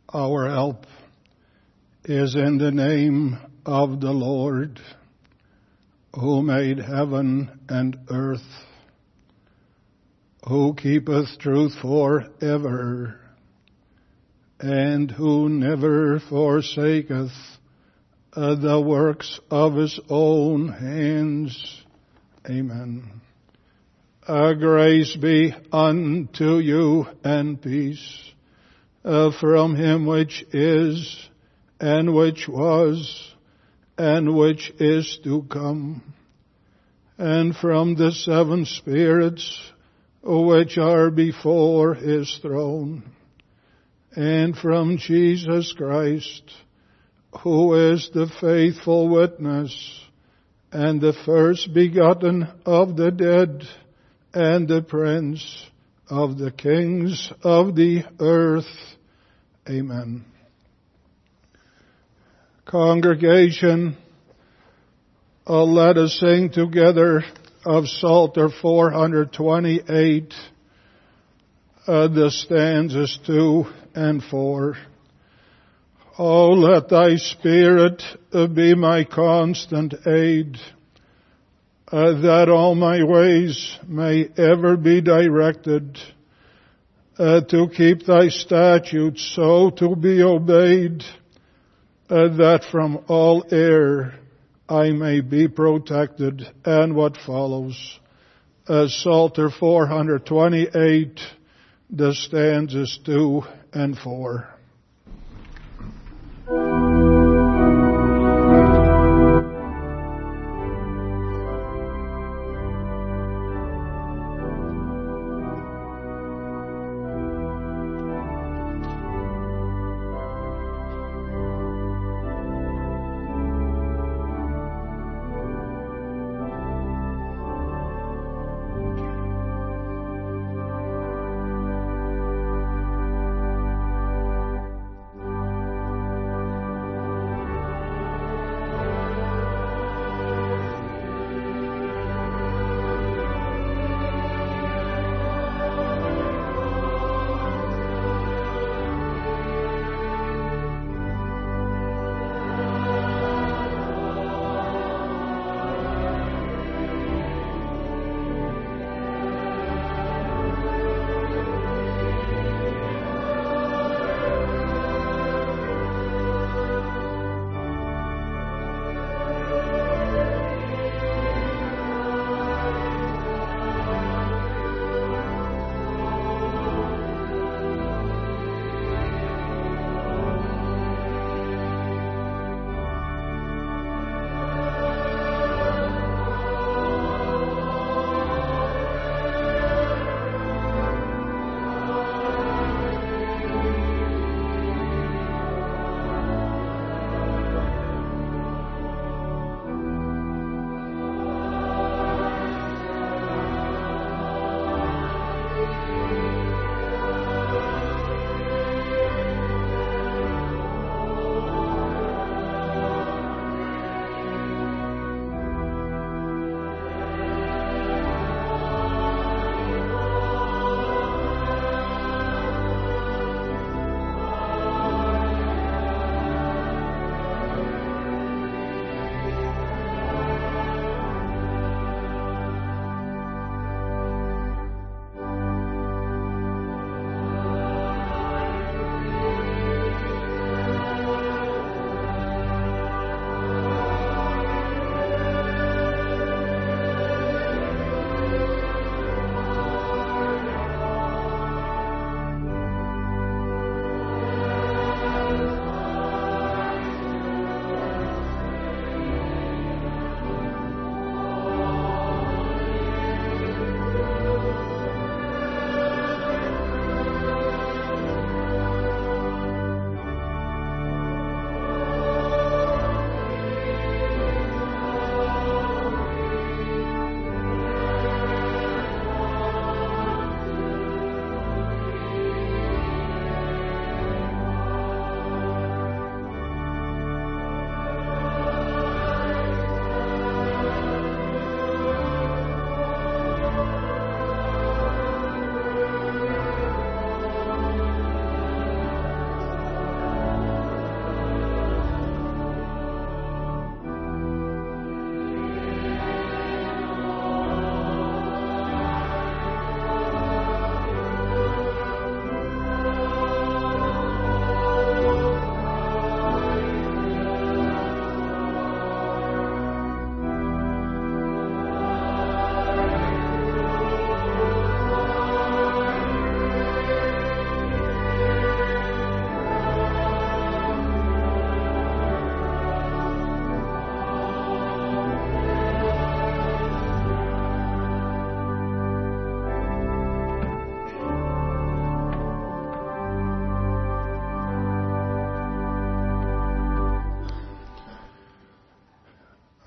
Our help is in the name of the Lord, who made heaven and earth, who keepeth truth forever, and who never forsaketh the works of his own hands. Amen. Grace be unto you and peace from him which is, and which was, and which is to come, and from the seven spirits which are before his throne, and from Jesus Christ, who is the faithful witness, and the first begotten of the dead, and the Prince of the kings of the earth. Amen. Congregation, let us sing together of Psalter 428, the stanzas 2 and 4. Oh, let thy Spirit be my constant aid, that all my ways may ever be directed, to keep thy statutes so to be obeyed, that from all error I may be protected. And what follows, Psalter 428, the stanzas 2 and 4.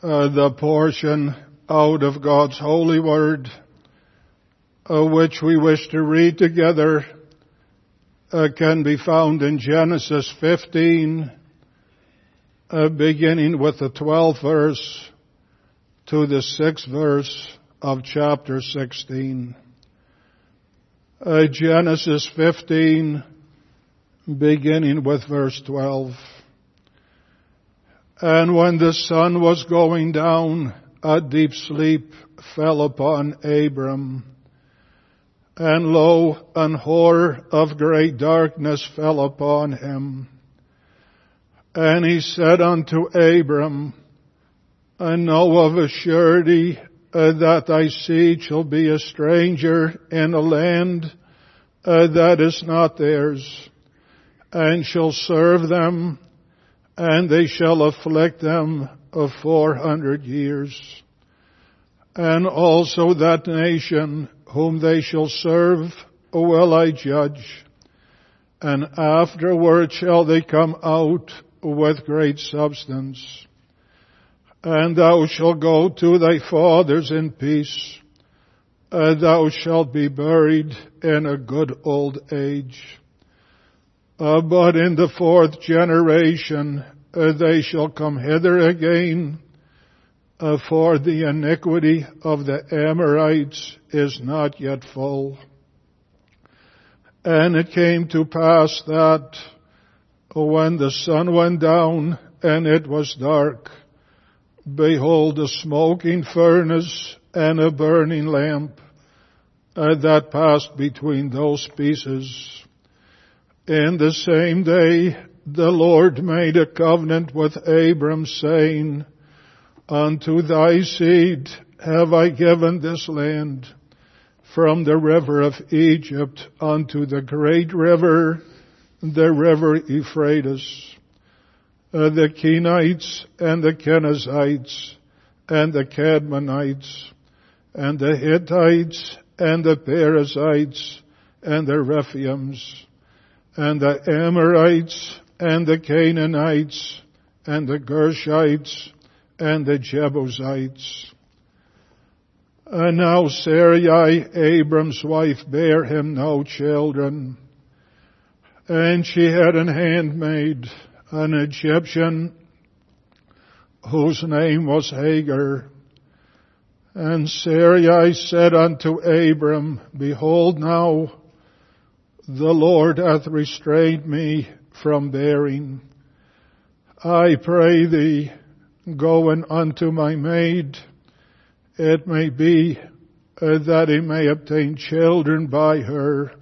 The portion out of God's holy word, which we wish to read together, can be found in Genesis 15, beginning with the 12th verse to the 6th verse of chapter 16. Genesis 15, beginning with verse 12. And when the sun was going down, a deep sleep fell upon Abram. And lo, an horror of great darkness fell upon him. And he said unto Abram, I know of a surety that thy seed shall be a stranger in a land that is not theirs, and shall serve them, and they shall afflict them 400 years. And also that nation whom they shall serve will I judge, and afterward shall they come out with great substance. And thou shalt go to thy fathers in peace. Thou shalt be buried in a good old age. But in the 4th generation they shall come hither again, for the iniquity of the Amorites is not yet full. And it came to pass that when the sun went down and it was dark, behold, a smoking furnace and a burning lamp that passed between those pieces. In the same day the Lord made a covenant with Abram, saying, Unto thy seed have I given this land, from the river of Egypt unto the great river, the river Euphrates. The Kenites and the Kenizzites and the Cadmonites and the Hittites and the Perizzites and the Rephaims and the Amorites and the Canaanites and the Gershites and the Jebusites. And now Sarai, Abram's wife, bare him no children, and she had an handmaid, an Egyptian, whose name was Hagar. And Sarai said unto Abram, Behold now, the Lord hath restrained me from bearing. I pray thee, go in unto my maid. It may be that he may obtain children by her.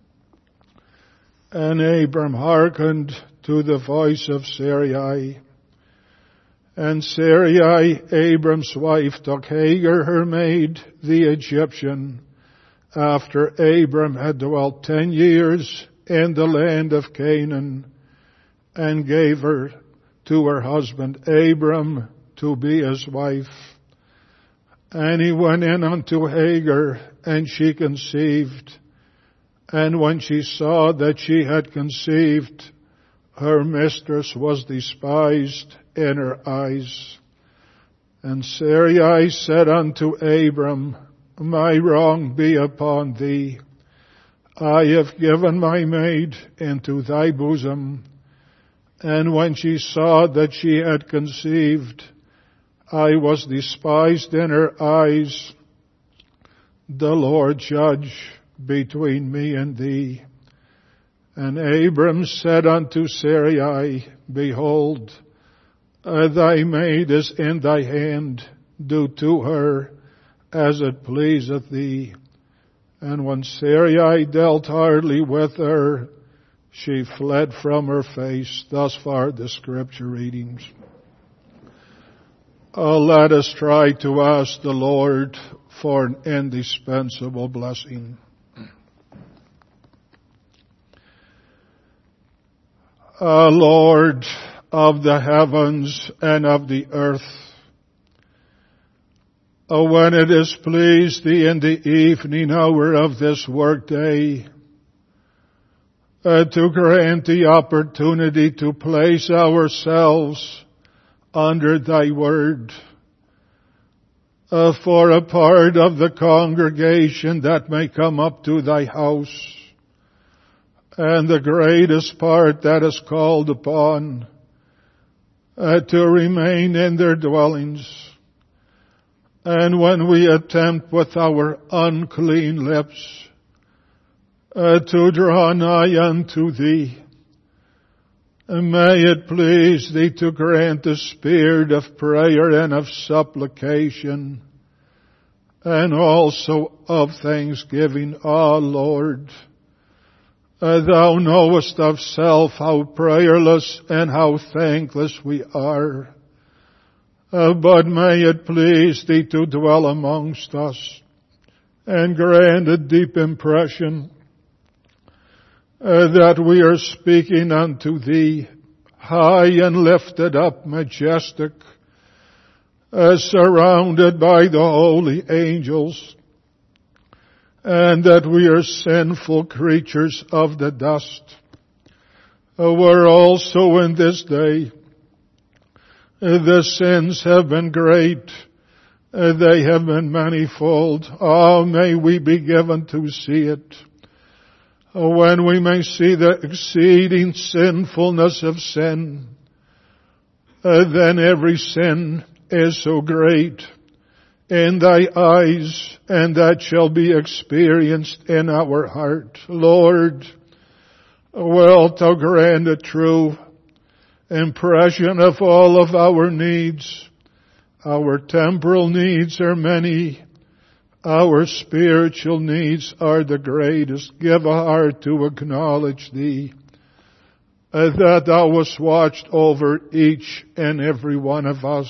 And Abram hearkened to the voice of Sarai. And Sarai, Abram's wife, took Hagar her maid, the Egyptian, after Abram had dwelt 10 years in the land of Canaan, and gave her to her husband Abram to be his wife. And he went in unto Hagar, and she conceived. And when she saw that she had conceived, her mistress was despised in her eyes. And Sarai said unto Abram, My wrong be upon thee. I have given my maid into thy bosom. And when she saw that she had conceived, I was despised in her eyes. The Lord judge between me and thee. And Abram said unto Sarai, Behold, thy maid is in thy hand. Do to her as it pleaseth thee. And when Sarai dealt hardly with her, she fled from her face. Thus far the scripture readings. Let us try to ask the Lord for an indispensable blessing. Lord of the heavens and of the earth, when it is pleased thee in the evening hour of this workday to grant the opportunity to place ourselves under thy word for a part of the congregation that may come up to thy house, and the greatest part that is called upon to remain in their dwellings. And when we attempt with our unclean lips to draw nigh unto thee, may it please thee to grant the spirit of prayer and of supplication, and also of thanksgiving. Ah, Lord, thou knowest of self how prayerless and how thankless we are. But may it please thee to dwell amongst us and grant a deep impression that we are speaking unto thee, high and lifted up, majestic, surrounded by the holy angels, and that we are sinful creatures of the dust. Where also in this day the sins have been great, they have been manifold. Oh, may we be given to see it. When we may see the exceeding sinfulness of sin, then every sin is so great in thy eyes, and that shall be experienced in our heart. Lord, wilt thou grant a true impression of all of our needs. Our temporal needs are many. Our spiritual needs are the greatest. Give a heart to acknowledge thee, that thou wast watched over each and every one of us,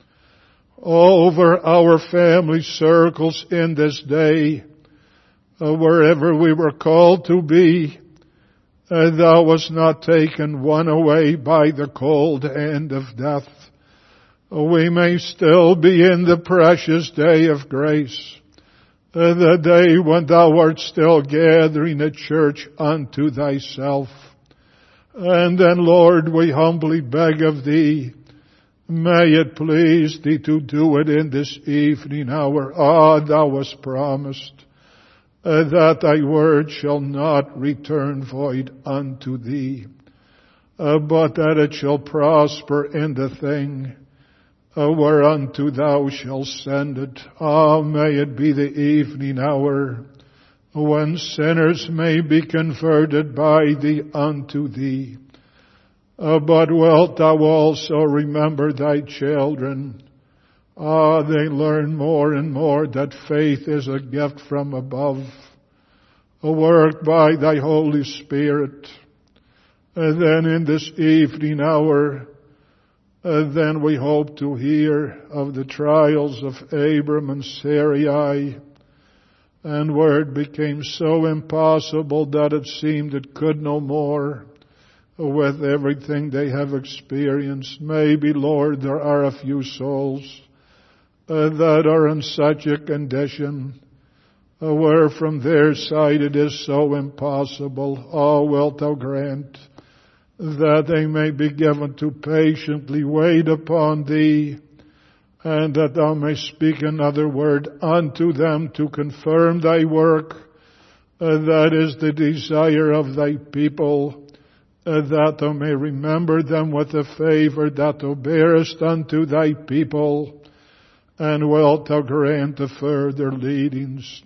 over our family circles in this day, wherever we were called to be. Thou wast not taken one away by the cold hand of death. We may still be in the precious day of grace, the day when thou art still gathering a church unto thyself. And then, Lord, we humbly beg of thee, may it please thee to do it in this evening hour. Ah, thou hast promised that thy word shall not return void unto thee, but that it shall prosper in the thing whereunto thou shalt send it. Ah, may it be the evening hour when sinners may be converted by thee unto thee. But wilt thou also remember thy children? Ah, they learn more and more that faith is a gift from above, a work by thy Holy Spirit. And then in this evening hour, then we hope to hear of the trials of Abram and Sarai, and where it became so impossible that it seemed it could no more with everything they have experienced. Maybe, Lord, there are a few souls that are in such a condition where from their side it is so impossible. Oh, wilt thou grant that they may be given to patiently wait upon thee, and that thou mayst speak another word unto them to confirm thy work. That is the desire of thy people, that thou may remember them with the favor that thou bearest unto thy people, and wilt thou grant the further leadings.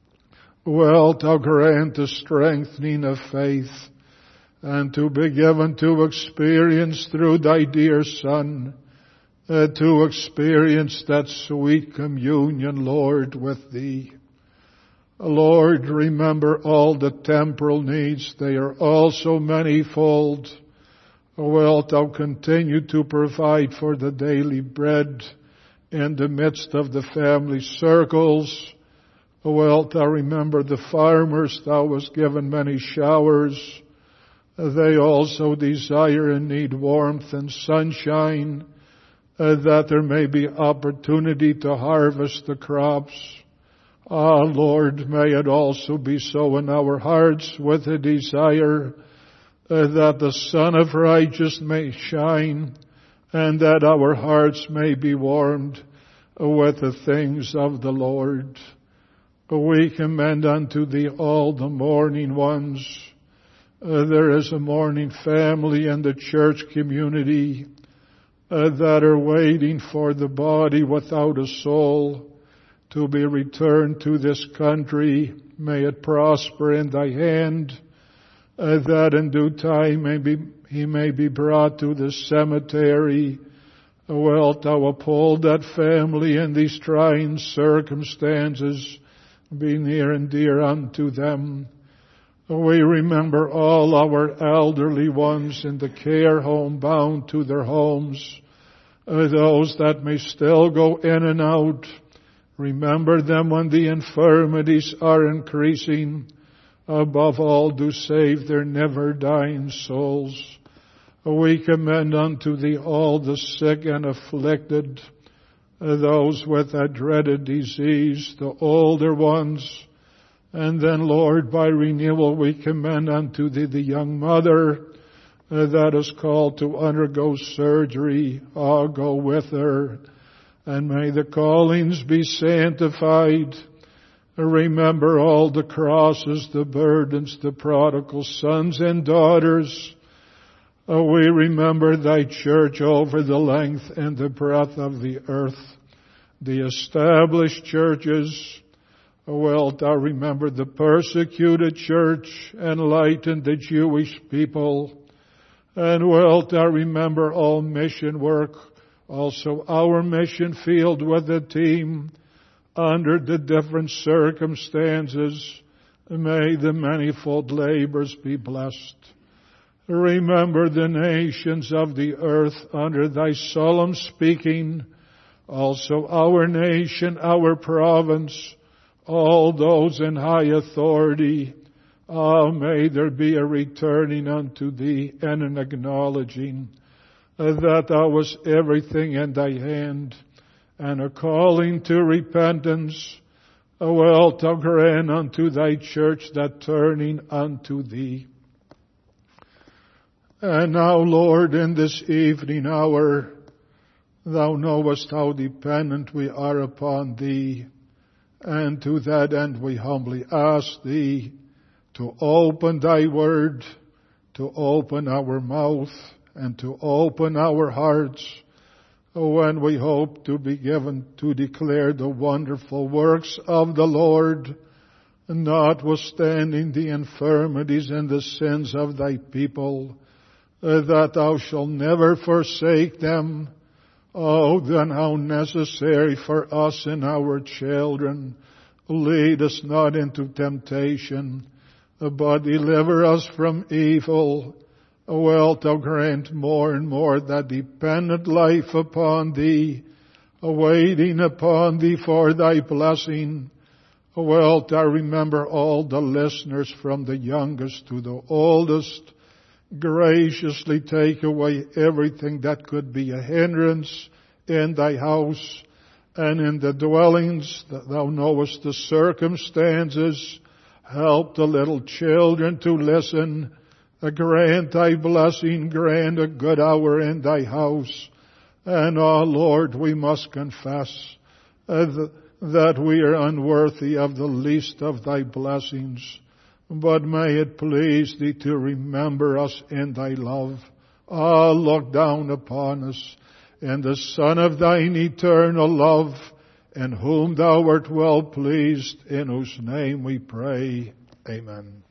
Wilt thou grant the strengthening of faith, and to be given to experience through thy dear Son, to experience that sweet communion, Lord, with thee. Lord, remember all the temporal needs. They are also manifold. Wilt thou continue to provide for the daily bread in the midst of the family circles? Wilt thou remember the farmers? Thou hast given many showers. They also desire and need warmth and sunshine, that there may be opportunity to harvest the crops. Ah, Lord, may it also be so in our hearts with a desire that the Sun of Righteousness may shine, and that our hearts may be warmed with the things of the Lord. We commend unto Thee all the mourning ones. There is a mourning family in the church community that are waiting for the body without a soul to be returned to this country. May it prosper in Thy hand, that in due time he may be brought to the cemetery. Wilt Thou uphold that family in these trying circumstances? Be near and dear unto them. We remember all our elderly ones in the care home bound to their homes, those that may still go in and out. Remember them when the infirmities are increasing. Above all, do save their never-dying souls. We commend unto Thee all the sick and afflicted, those with that dreaded disease, the older ones. And then, Lord, by renewal we commend unto Thee the young mother that is called to undergo surgery. Go with her, and may the callings be sanctified. Remember all the crosses, the burdens, the prodigal sons and daughters. We remember Thy church over the length and the breadth of the earth, the established churches. Wilt Thou remember the persecuted church, enlighten the Jewish people, and wilt Thou remember all mission work, also our mission field with a team under the different circumstances. May the manifold labors be blessed. Remember the nations of the earth under Thy solemn speaking, also our nation, our province, all those in high authority. May there be a returning unto Thee and an acknowledging that Thou wast everything in Thy hand, and a calling to repentance. Wilt Thou grant unto Thy church that turning unto Thee. And now, Lord, in this evening hour, Thou knowest how dependent we are upon Thee, and to that end we humbly ask Thee to open Thy word, to open our mouth, and to open our hearts, when we hope to be given to declare the wonderful works of the Lord, notwithstanding the infirmities and the sins of Thy people, that Thou shalt never forsake them. Oh, then how necessary for us and our children. Lead us not into temptation, but deliver us from evil. Wilt Thou grant more and more that dependent life upon Thee, waiting upon Thee for Thy blessing. Wilt Thou remember all the listeners from the youngest to the oldest. Graciously take away everything that could be a hindrance in Thy house and in the dwellings. That Thou knowest the circumstances. Help the little children to listen. Grant Thy blessing, grant a good hour in Thy house. And, Lord, we must confess that we are unworthy of the least of Thy blessings. But may it please Thee to remember us in Thy love. Look down upon us in the Son of Thine eternal love, in whom Thou art well pleased, in whose name we pray. Amen.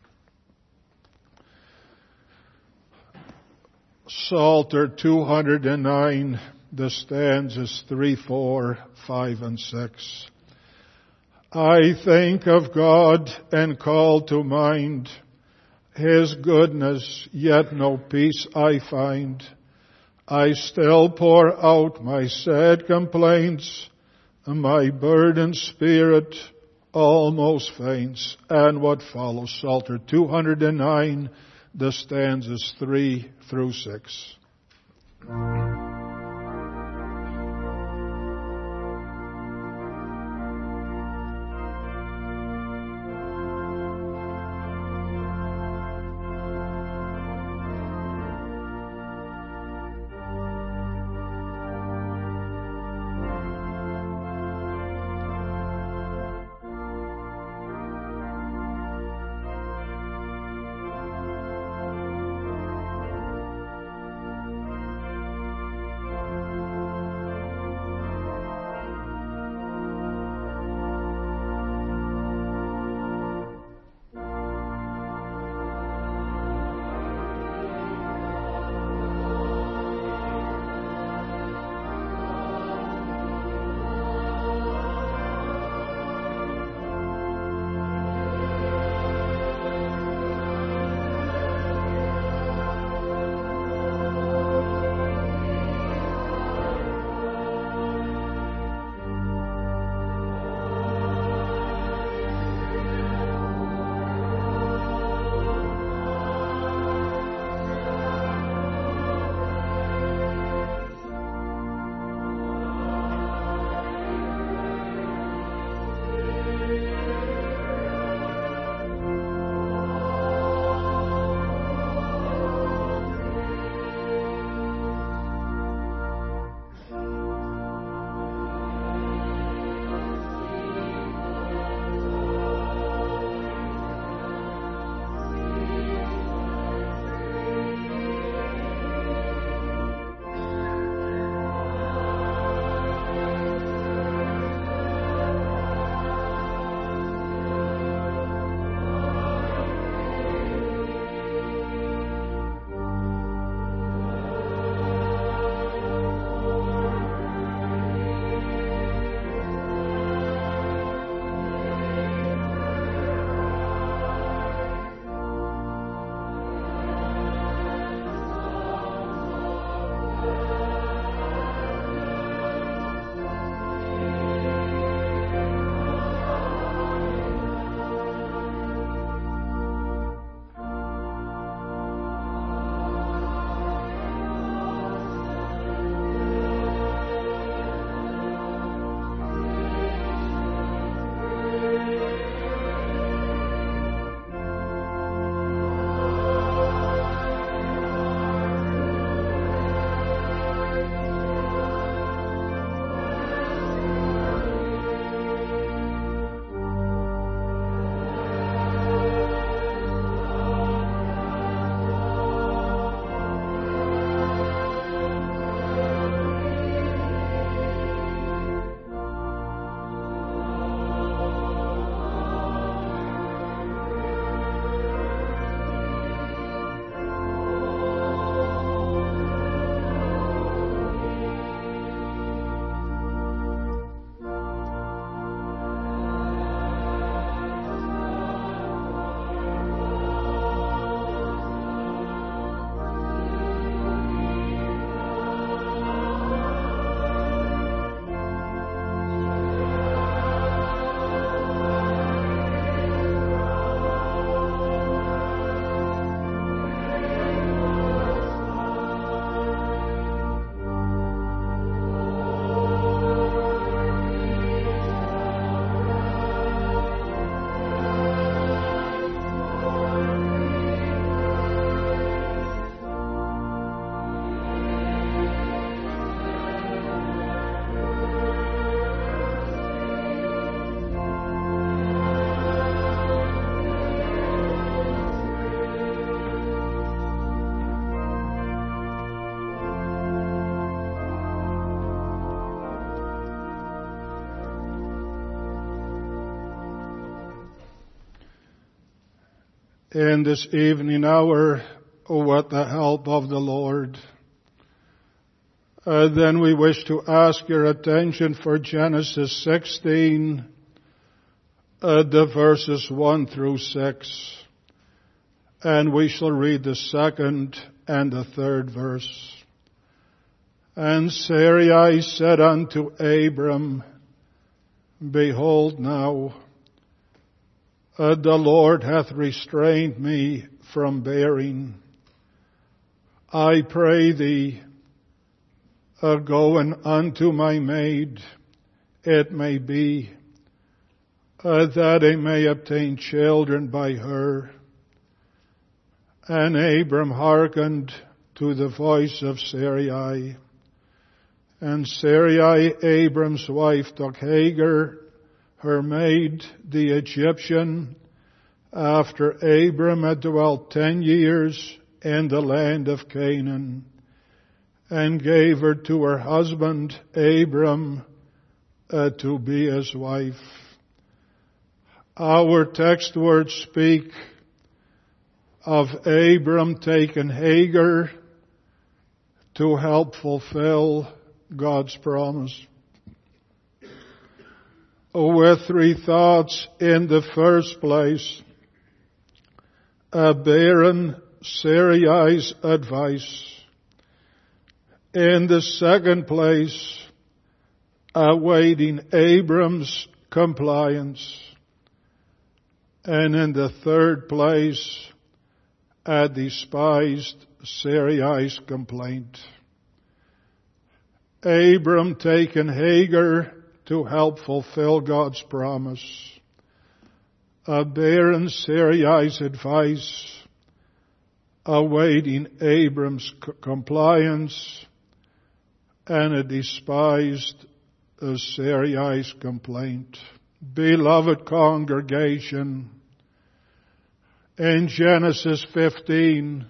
Psalter 209, the stanzas 3, 4, 5, and 6. I think of God and call to mind His goodness, yet no peace I find. I still pour out my sad complaints, my burdened spirit almost faints. And what follows, Psalter 209, the stanzas 3 through 6. in this evening hour with the help of the Lord. Then we wish to ask your attention for Genesis 16, the verses 1 through 6. And we shall read the second and the third verse. And Sarai said unto Abram, Behold now, the Lord hath restrained me from bearing. I pray thee, go in unto my maid, it may be, that I may obtain children by her. And Abram hearkened to the voice of Sarai. And Sarai, Abram's wife, took Hagar, her maid, the Egyptian, after Abram had dwelt 10 years in the land of Canaan, and gave her to her husband, Abram, to be his wife. Our text words speak of Abram taking Hagar to help fulfill God's promise. With three thoughts. In the first place, bearing Sarai's advice. In the second place, awaiting Abram's compliance. And in the third place, despised Sarai's complaint. Abram taking Hagar to help fulfill God's promise. Bearing Sarai's advice, awaiting Abram's compliance, and a despised Sarai's complaint. Beloved congregation, in Genesis 15,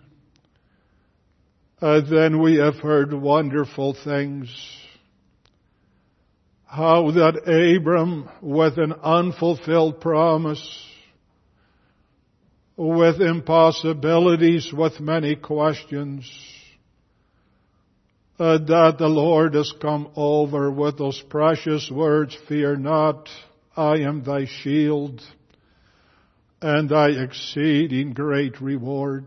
then we have heard wonderful things. How that Abram, with an unfulfilled promise, with impossibilities, with many questions, that the Lord has come over with those precious words, fear not, I am thy shield, and thy exceeding great reward.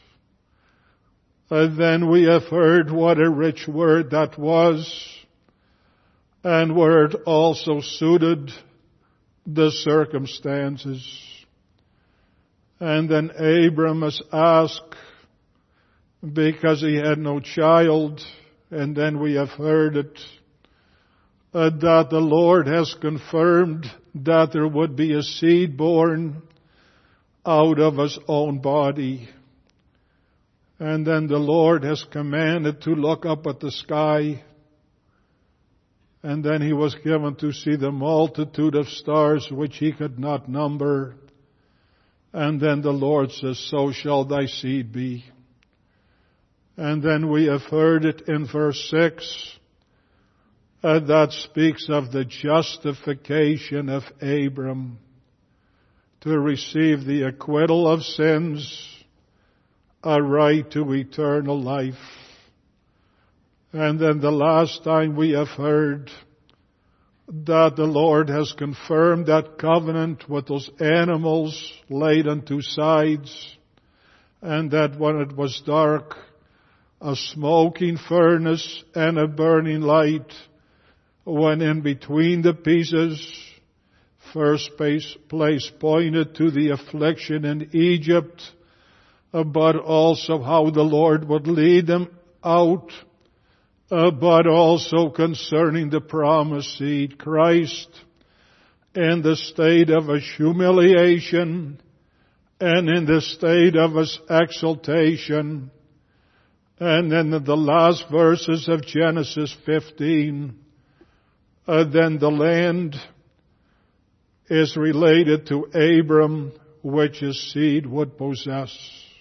And then we have heard what a rich word that was, and where it also suited the circumstances. And then Abram was asked, because he had no child, and then we have heard it, that the Lord has confirmed that there would be a seed born out of his own body. And then the Lord has commanded to look up at the sky. And then he was given to see the multitude of stars which he could not number. And then the Lord says, so shall thy seed be. And then we have heard it in verse 6, that speaks of the justification of Abram to receive the acquittal of sins, a right to eternal life. And then the last time we have heard that the Lord has confirmed that covenant with those animals laid on two sides, and that when it was dark, a smoking furnace and a burning light went in between the pieces. First place pointed to the affliction in Egypt, but also how the Lord would lead them out, but also concerning the promised seed, Christ, in the state of his humiliation and in the state of his exaltation. And then in the last verses of Genesis 15, then the land is related to Abram, which his seed would possess.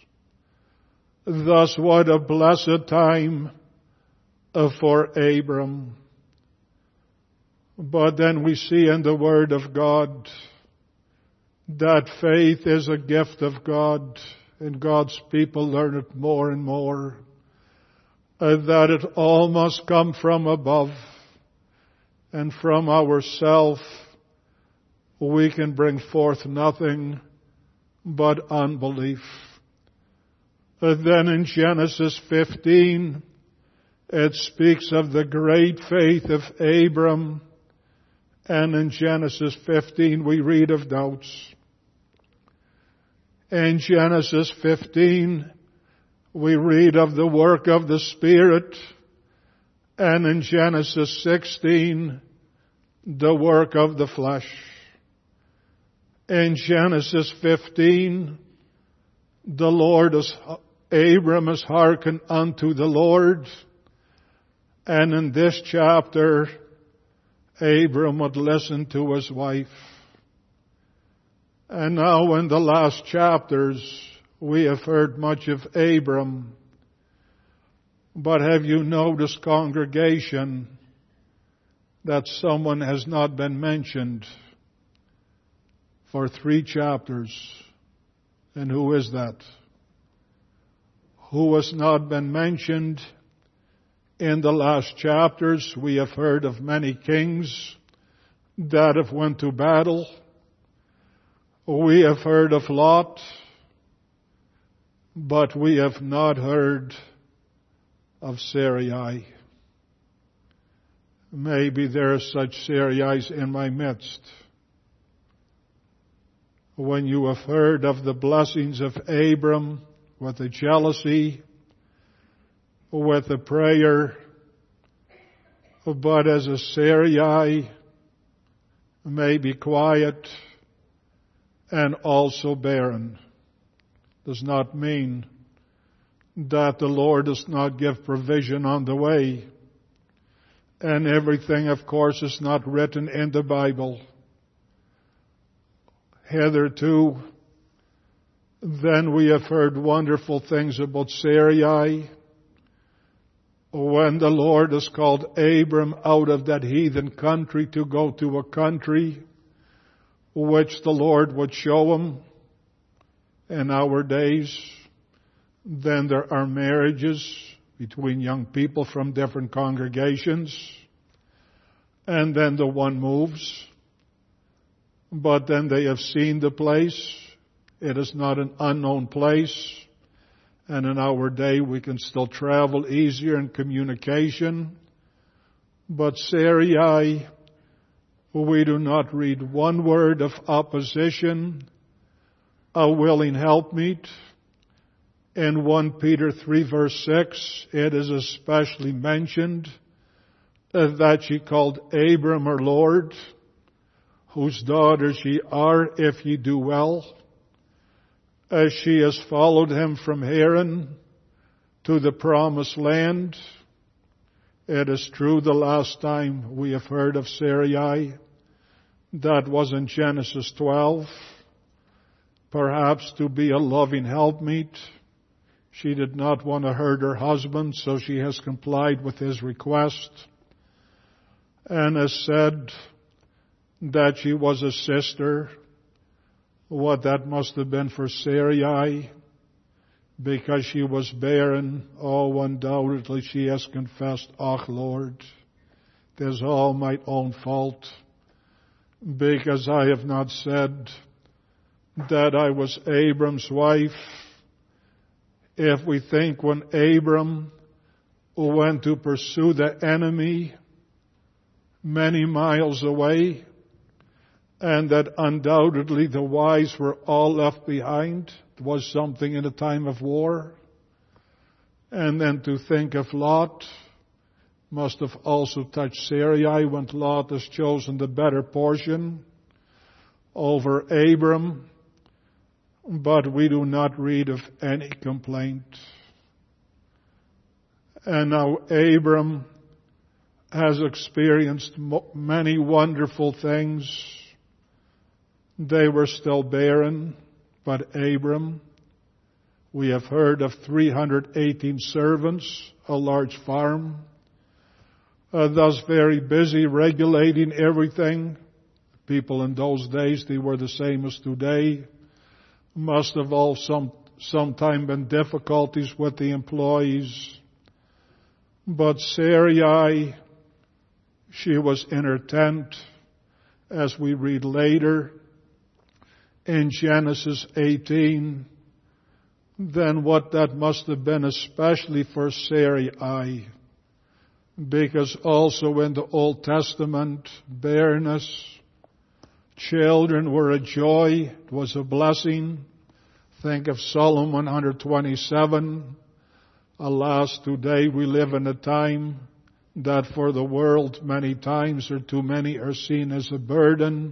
Thus, what a blessed time for Abram. But then we see in the Word of God that faith is a gift of God, and God's people learn it more and more, that it all must come from above, and from ourself we can bring forth nothing but unbelief. Then in Genesis 15, it speaks of the great faith of Abram, and in Genesis 15 we read of doubts. In Genesis 15 we read of the work of the Spirit, and in Genesis 16 the work of the flesh. In Genesis 15 Abram has hearkened unto the Lord, and in this chapter Abram would listen to his wife. And now in the last chapters we have heard much of Abram. But have you noticed, congregation, that someone has not been mentioned for 3 chapters? And who is that? Who has not been mentioned in the last chapters? We have heard of many kings that have went to battle. We have heard of Lot, but we have not heard of Sarai. Maybe there are such Sarais in my midst. When you have heard of the blessings of Abram, with the jealousy, with the prayer, but as a Sarai, may be quiet and also barren, does not mean that the Lord does not give provision on the way. And everything, of course, is not written in the Bible. Hitherto, then we have heard wonderful things about Sarai. When the Lord has called Abram out of that heathen country to go to a country which the Lord would show him in our days, then there are marriages between young people from different congregations, and then the one moves. But then they have seen the place. It is not an unknown place. And in our day we can still travel easier in communication. But Sarai, we do not read one word of opposition, a willing helpmeet. In 1 Peter 3 verse 6, it is especially mentioned that she called Abram her Lord, whose daughters ye are if ye do well. As she has followed him from Haran to the promised land. It is true the last time we have heard of Sarai, that was in Genesis 12, perhaps to be a loving helpmeet. She did not want to hurt her husband, so she has complied with his request, and has said that she was a sister. What that must have been for Sarai, because she was barren. Oh, undoubtedly she has confessed, "Och, Lord, it is all my own fault, because I have not said that I was Abram's wife." If we think when Abram went to pursue the enemy many miles away, and that undoubtedly the wives were all left behind. It was something in a time of war. And then to think of Lot must have also touched Sarai when Lot has chosen the better portion over Abram. But we do not read of any complaint. And now Abram has experienced many wonderful things. They were still barren, but Abram, we have heard of 318 servants, a large farm, thus very busy regulating everything, people in those days, they were the same as today. Must have all sometime been difficulties with the employees. But Sarai, she was in her tent, as we read later in Genesis 18. Then what that must have been, especially for Sarai, because also in the Old Testament, barrenness, children were a joy, it was a blessing. Think of Psalm 127. Alas, today we live in a time that for the world many times or too many are seen as a burden.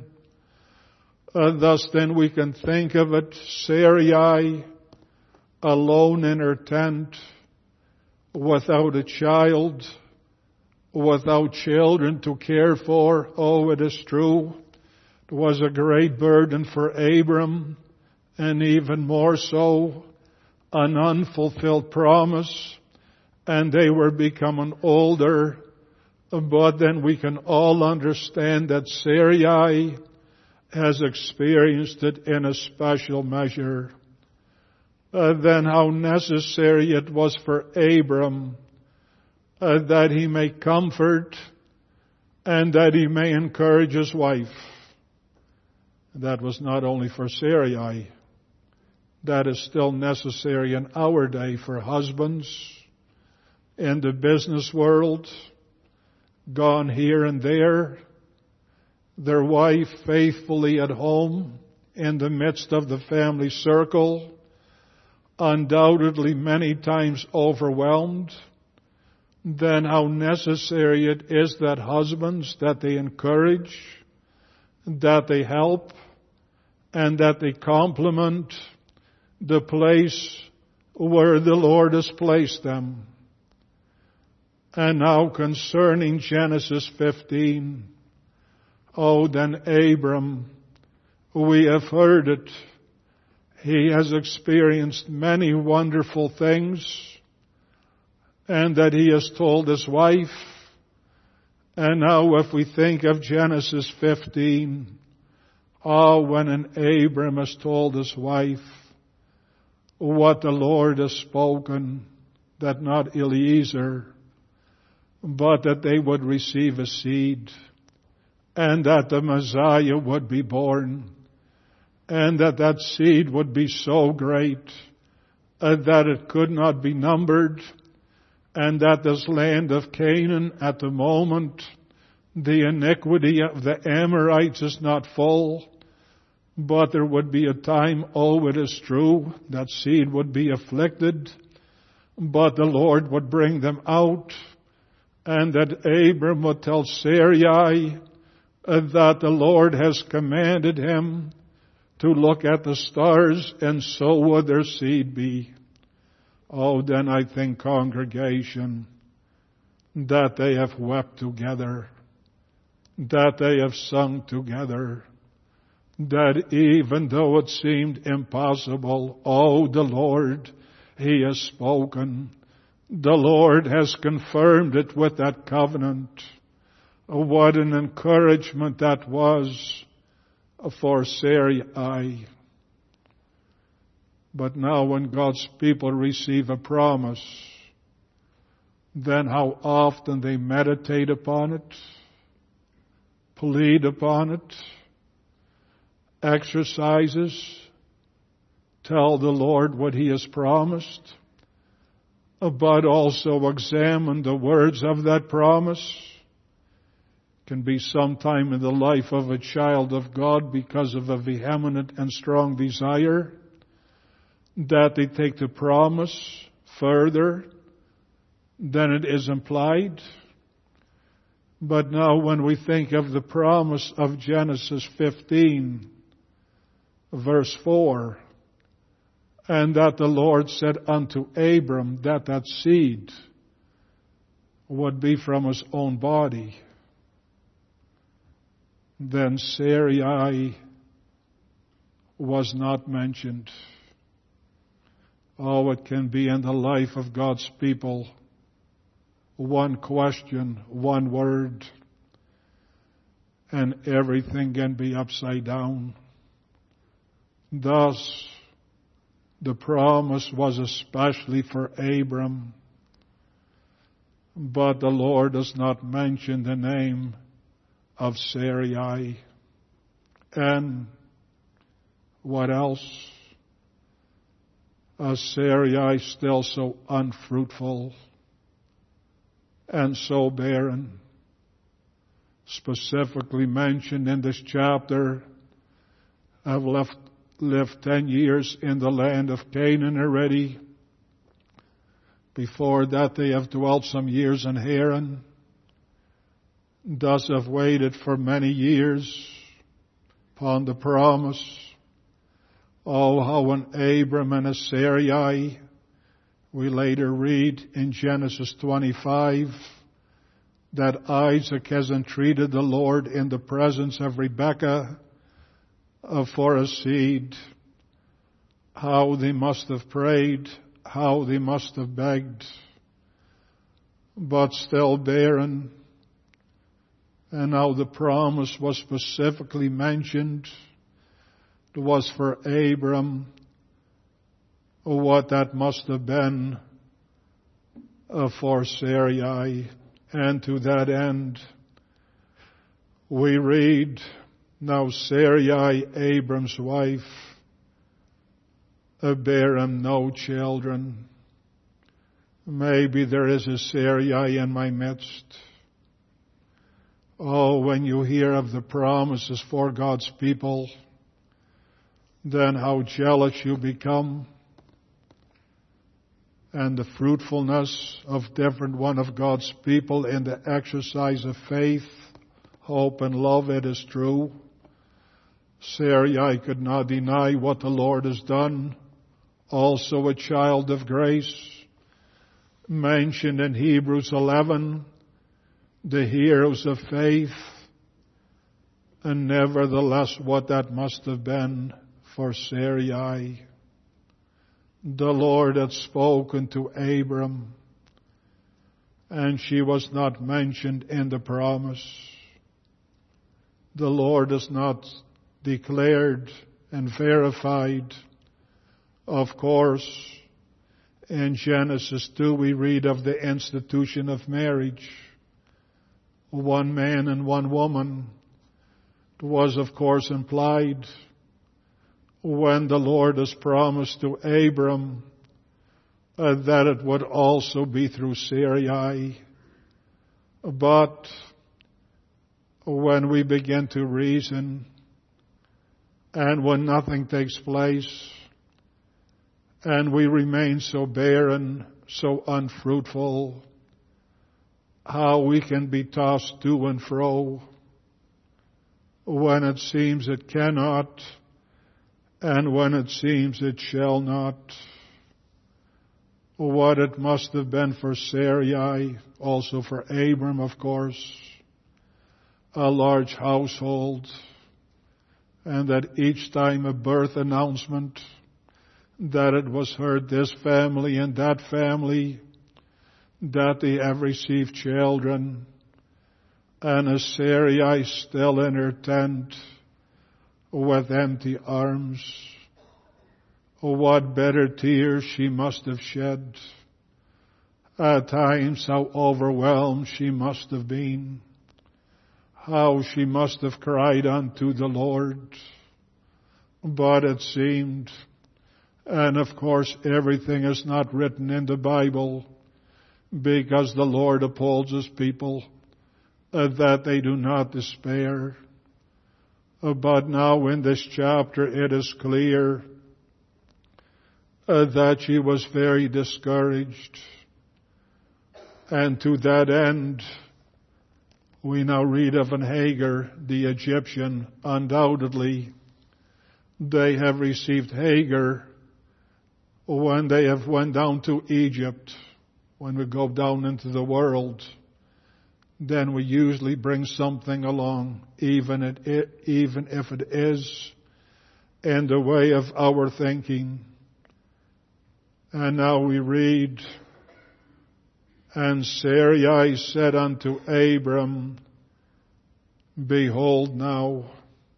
Thus then we can think of it, Sarai, alone in her tent, without a child, without children to care for. Oh, it is true. It was a great burden for Abram, and even more so, an unfulfilled promise, and they were becoming older. But then we can all understand that Sarai has experienced it in a special measure. Then how necessary it was for Abram that he may comfort and that he may encourage his wife. That was not only for Sarai. That is still necessary in our day for husbands in the business world, gone here and there, their wife faithfully at home in the midst of the family circle, undoubtedly many times overwhelmed. Then how necessary it is that husbands, that they encourage, that they help, and that they compliment the place where the Lord has placed them. And now concerning Genesis 15, oh, then Abram, we have heard it. He has experienced many wonderful things, and that he has told his wife. And now if we think of Genesis 15, when an Abram has told his wife what the Lord has spoken, that not Eliezer, but that they would receive a seed, and that the Messiah would be born, and that seed would be so great that it could not be numbered, and that this land of Canaan at the moment, the iniquity of the Amorites is not full, but there would be a time, oh, it is true, that seed would be afflicted, but the Lord would bring them out, and that Abram would tell Sarai that the Lord has commanded him to look at the stars, and so would their seed be. Oh, then I think, congregation, that they have wept together, that they have sung together, that even though it seemed impossible, oh, the Lord, He has spoken. The Lord has confirmed it with that covenant. Oh, what an encouragement that was for Sarai. But now when God's people receive a promise, then how often they meditate upon it, plead upon it, exercises, tell the Lord what He has promised, but also examine the words of that promise. Can be sometime in the life of a child of God because of a vehement and strong desire that they take the promise further than it is implied. But now when we think of the promise of Genesis 15, verse 4, and that the Lord said unto Abram that seed would be from his own body, then Sarai was not mentioned. Oh, it can be in the life of God's people. One question, one word. and everything can be upside down. Thus, the promise was especially for Abram, but the Lord does not mention the name of Sarai. And what else? Sarai still so unfruitful and so barren. Specifically mentioned in this chapter, have lived 10 years in the land of Canaan already. Before that they have dwelt some years in Haran. Thus have waited for many years upon the promise. Oh, how when Abram and Sarai, we later read in Genesis 25, that Isaac has entreated the Lord in the presence of Rebekah for a seed. How they must have prayed, how they must have begged, but still barren. And now the promise was specifically mentioned. It was for Abram. What that must have been for Sarai. And to that end, we read, now Sarai, Abram's wife, bare him no children. Maybe there is a Sarai in my midst. Oh, when you hear of the promises for God's people, then how jealous you become. And the fruitfulness of different one of God's people in the exercise of faith, hope and love, it is true. Sarai could not deny what the Lord has done. Also a child of grace, mentioned in Hebrews 11, the heroes of faith, and nevertheless what that must have been for Sarai. The Lord had spoken to Abram, and she was not mentioned in the promise. The Lord has not declared and verified. Of course, in Genesis 2 we read of the institution of marriage. One man and one woman. It was of course implied when the Lord has promised to Abram that it would also be through Sarai. But when we begin to reason and when nothing takes place and we remain so barren, so unfruitful, how we can be tossed to and fro when it seems it cannot and when it seems it shall not. What it must have been for Sarai, also for Abram, of course, a large household, and that each time a birth announcement, that it was heard this family and that family, that they have received children, and a Sarai still in her tent with empty arms. What bitter tears she must have shed. At times how overwhelmed she must have been. How she must have cried unto the Lord. But it seemed, and of course everything is not written in the Bible, because the Lord upholds His people, that they do not despair. But now in this chapter it is clear that she was very discouraged. And to that end, we now read of an Hagar, the Egyptian. Undoubtedly, they have received Hagar when they have went down to Egypt. When we go down into the world, then we usually bring something along, even if it is in the way of our thinking. And now we read, and Sarai said unto Abram, Behold now,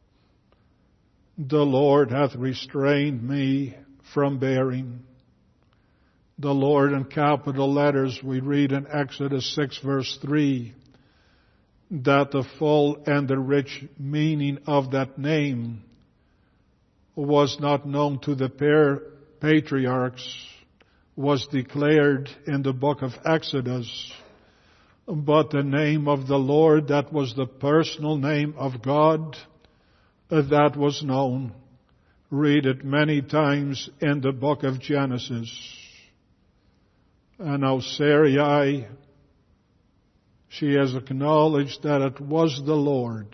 the Lord hath restrained me from bearing. The Lord in capital letters, we read in Exodus 6 verse 3, that the full and the rich meaning of that name was not known to the patriarchs, was declared in the book of Exodus. But the name of the Lord, that was the personal name of God, that was known. Read it many times in the book of Genesis. And now Sarai, she has acknowledged that it was the Lord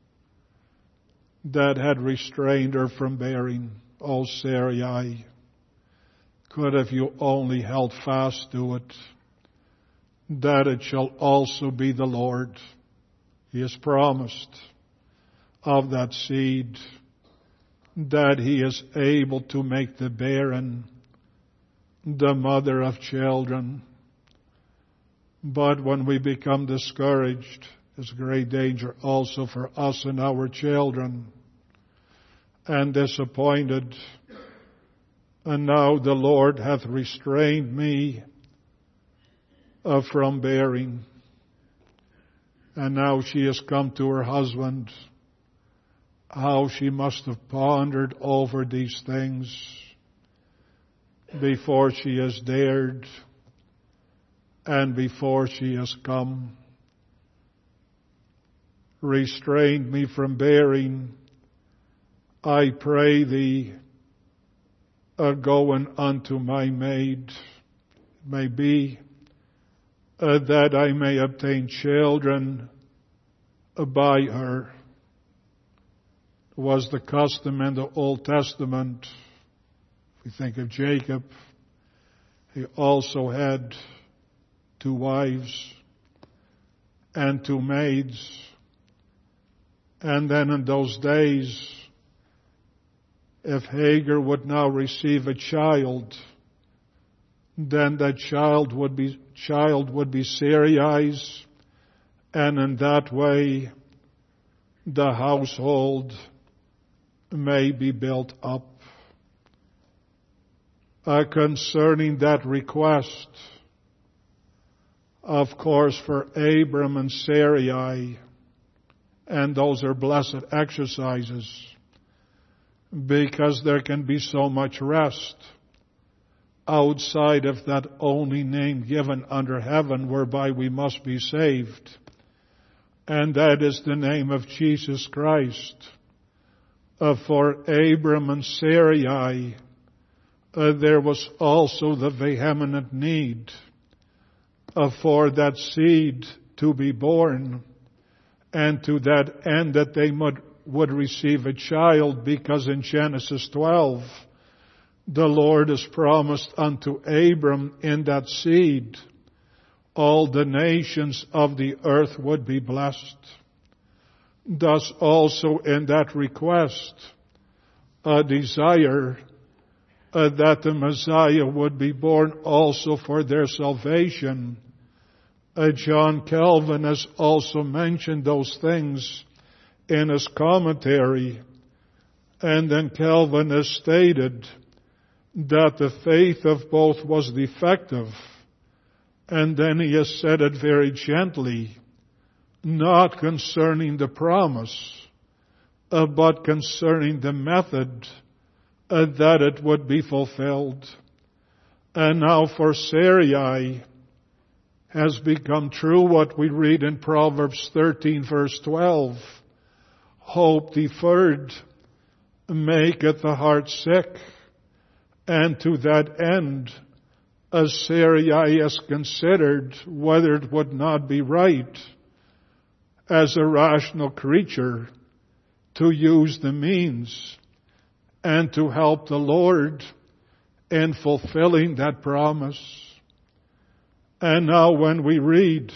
that had restrained her from bearing. Oh, Sarai, could have you only held fast to it, that it shall also be the Lord. He has promised of that seed that He is able to make the barren the mother of children. But when we become discouraged, there's great danger also for us and our children, and disappointed. And now the Lord hath restrained me from bearing. And now she has come to her husband. How she must have pondered over these things before she has dared and before she has come. Restrained me from bearing, I pray thee, go unto my maid. It may be that I may obtain children by her. It was the custom in the Old Testament. If we think of Jacob, he also had 2 wives and 2 maids. And then in those days, if Hagar would now receive a child, then that child would be Sarai's, and in that way the household may be built up. Concerning that request, of course, for Abram and Sarai, and those are blessed exercises, because there can be so much rest outside of that only name given under heaven whereby we must be saved. And that is the name of Jesus Christ. For Abram and Sarai, there was also the vehement need for that seed to be born, and to that end that they would receive a child, because in Genesis 12, the Lord has promised unto Abram in that seed, all the nations of the earth would be blessed. Thus also in that request, a desire that the Messiah would be born also for their salvation. John Calvin has also mentioned those things in his commentary. And then Calvin has stated that the faith of both was defective. And then he has said it very gently, not concerning the promise, but concerning the method that it would be fulfilled. And now for Sarai has become true what we read in Proverbs 13 verse 12. Hope deferred maketh the heart sick, and to that end as Sarai has considered whether it would not be right as a rational creature to use the means and to help the Lord in fulfilling that promise. And now when we read,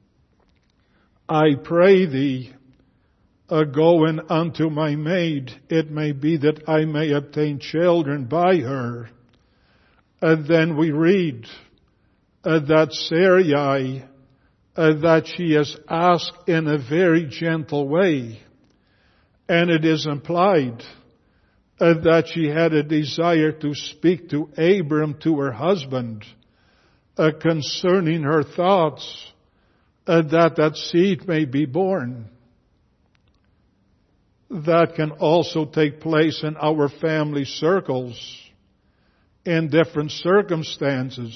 I pray thee, go in unto my maid, it may be that I may obtain children by her. And then we read that Sarai that she is asked in a very gentle way. And it is implied that she had a desire to speak to Abram, to her husband, concerning her thoughts, that seed may be born. That can also take place in our family circles, in different circumstances.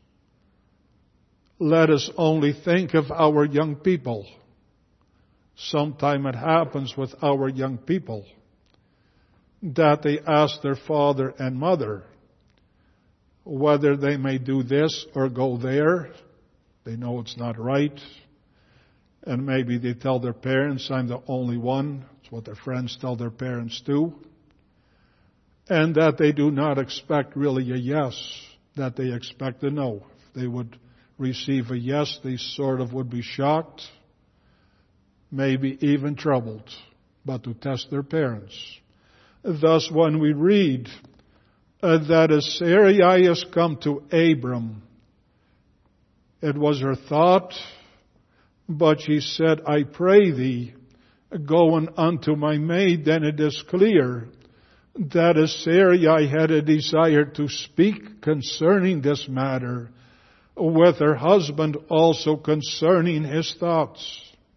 Let us only think of our young people. Sometime it happens with our young people that they ask their father and mother whether they may do this or go there. They know it's not right. And maybe they tell their parents, I'm the only one. It's what their friends tell their parents too. And that they do not expect really a yes, that they expect a no. If they would receive a yes, they sort of would be shocked, maybe even troubled, but to test their parents. Thus, when we read that as Sarai has come to Abram, it was her thought, but she said, I pray thee, go unto my maid. Then it is clear that as Sarai had a desire to speak concerning this matter with her husband also concerning his thoughts.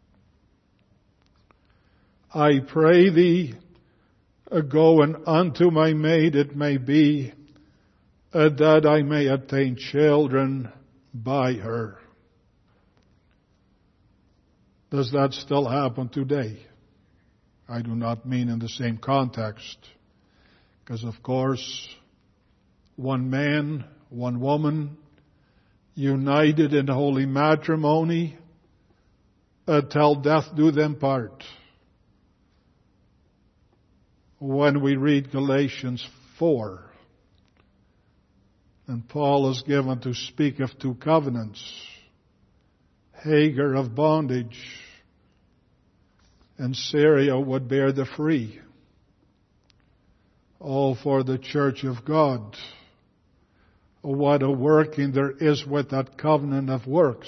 I pray thee, go unto my maid, it may be, that I may obtain children by her. Does that still happen today? I do not mean in the same context. Because of course, one man, one woman, united in holy matrimony, till death do them part. When we read Galatians 4, and Paul is given to speak of two covenants, Hagar of bondage, and Sarai would bear the free. All for the church of God. What a working there is with that covenant of works.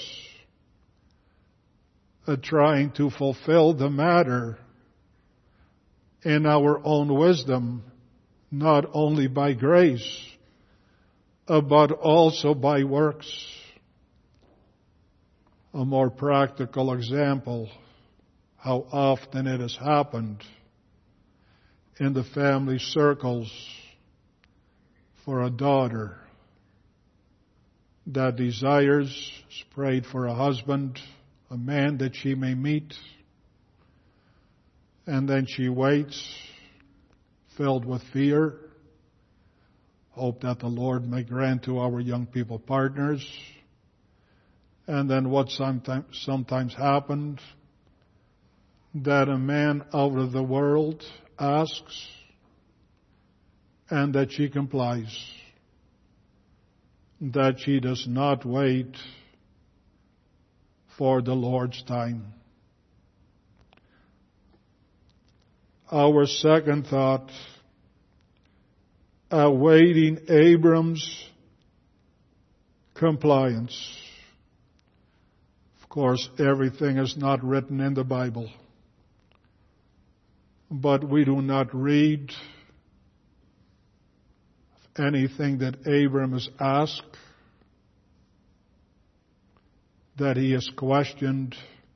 Trying to fulfill the matter in our own wisdom, not only by grace, but also by works. A more practical example, how often it has happened in the family circles for a daughter that desires, is prayed for a husband, a man that she may meet, and then she waits, filled with fear, hope that the Lord may grant to our young people partners. And then what sometimes happened, that a man out of the world asks, and that she complies. That she does not wait for the Lord's time. Our second thought, awaiting Abram's compliance. Of course, everything is not written in the Bible. But we do not read anything that Abram is asked, that he is questioned,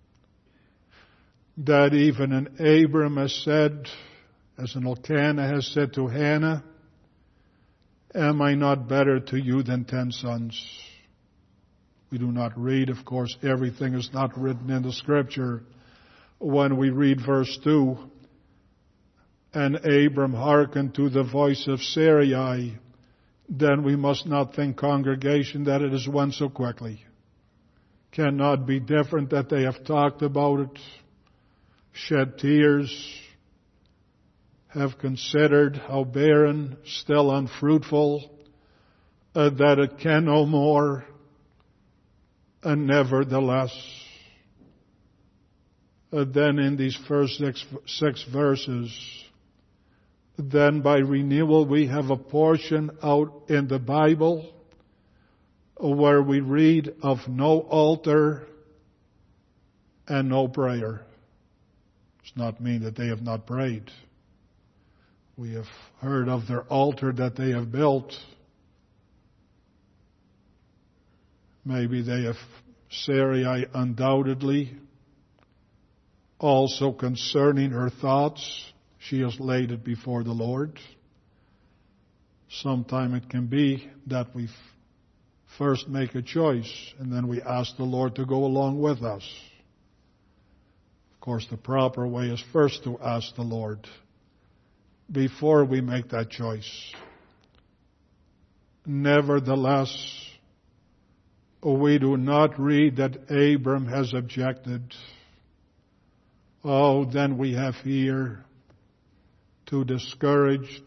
that even an Abram has said, as an Elkanah has said to Hannah, am I not better to you than 10 sons? We do not read, of course, everything is not written in the Scripture. When we read verse 2, and Abram hearkened to the voice of Sarai, then we must not think, congregation, that it is went so quickly. Cannot be different that they have talked about it, shed tears, have considered how barren, still unfruitful, that it can no more, and nevertheless. Then in these first six verses, then by renewal we have a portion out in the Bible where we read of no altar and no prayer. Does not mean that they have not prayed. We have heard of their altar that they have built. Maybe they have Sarai undoubtedly. Also concerning her thoughts, she has laid it before the Lord. Sometime it can be that we first make a choice and then we ask the Lord to go along with us. Of course, the proper way is first to ask the Lord before we make that choice. Nevertheless, we do not read that Abram has objected. Oh, then we have here two discouraged,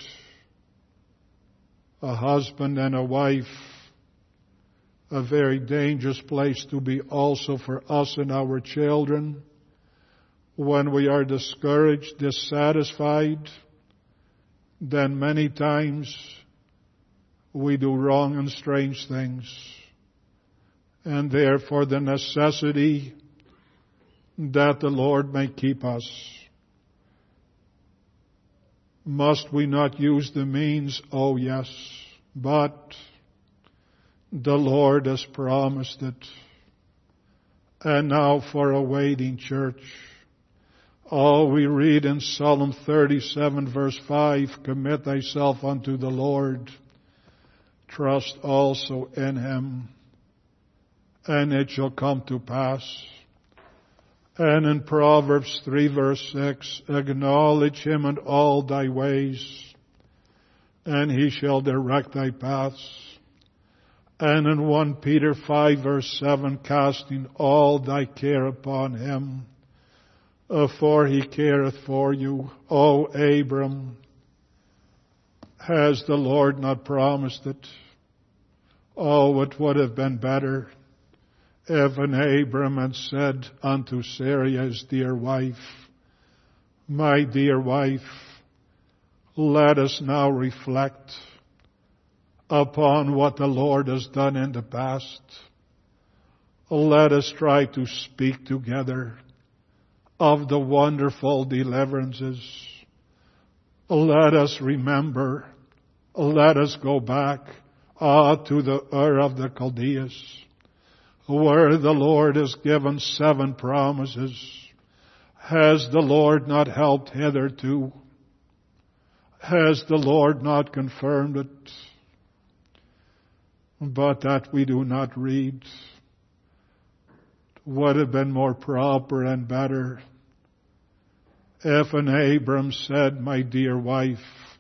a husband and a wife, a very dangerous place to be also for us and our children. When we are discouraged, dissatisfied, then many times we do wrong and strange things. And therefore the necessity that the Lord may keep us. Must we not use the means? Oh yes, but the Lord has promised it. And now for a waiting church. Oh, we read in Psalm 37 verse 5, commit thyself unto the Lord, trust also in Him, and it shall come to pass. And in Proverbs 3 verse 6, acknowledge Him in all thy ways, and He shall direct thy paths. And in 1 Peter 5 verse 7, casting all thy care upon Him, for He careth for you. O Abram, has the Lord not promised it? Oh, it would have been better if an Abram had said unto Sarai, his dear wife, my dear wife, let us now reflect upon what the Lord has done in the past. Let us try to speak together of the wonderful deliverances. Let us remember, let us go back to the Ur of the Chaldees, where the Lord has given 7 promises. Has the Lord not helped hitherto? Has the Lord not confirmed it? But that we do not read. Would have been more proper and better if an Abram said, my dear wife,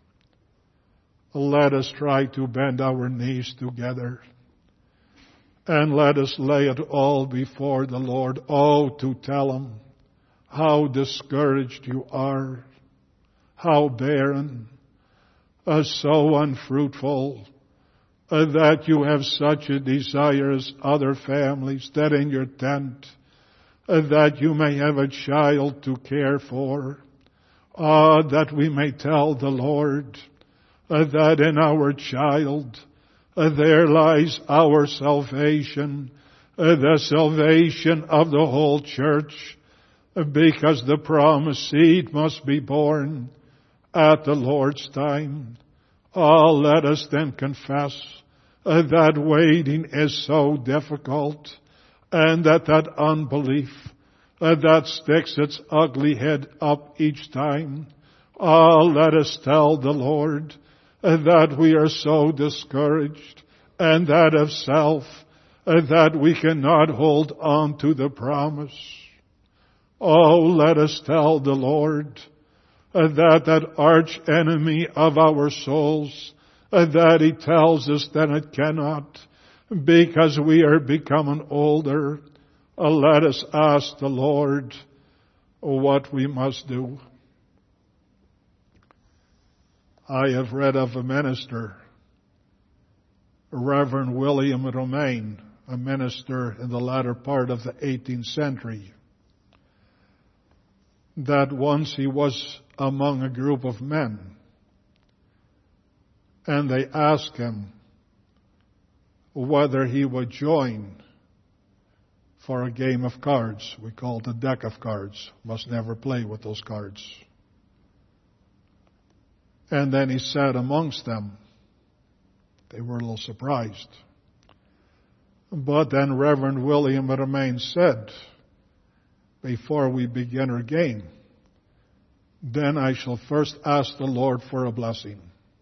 let us try to bend our knees together and let us lay it all before the Lord. Oh, to tell Him how discouraged you are, how barren, so unfruitful, that you have such a desire as other families, that in your tent, that you may have a child to care for, that we may tell the Lord that in our child there lies our salvation, the salvation of the whole church, because the promised seed must be born at the Lord's time. Oh, let us then confess that waiting is so difficult, and that unbelief that sticks its ugly head up each time. Oh, let us tell the Lord that we are so discouraged, and that of self, that we cannot hold on to the promise. Oh, let us tell the Lord that arch enemy of our souls, that He tells us that it cannot, because we are becoming older. Let us ask the Lord what we must do. I have read of a minister, Reverend William Romaine, a minister in the latter part of the 18th century, that once he was among a group of men, and they asked him whether he would join for a game of cards. We call it a deck of cards. Must never play with those cards. And then he sat amongst them. They were a little surprised. But then Reverend William Romaine said, before we begin our game, then I shall first ask the Lord for a blessing.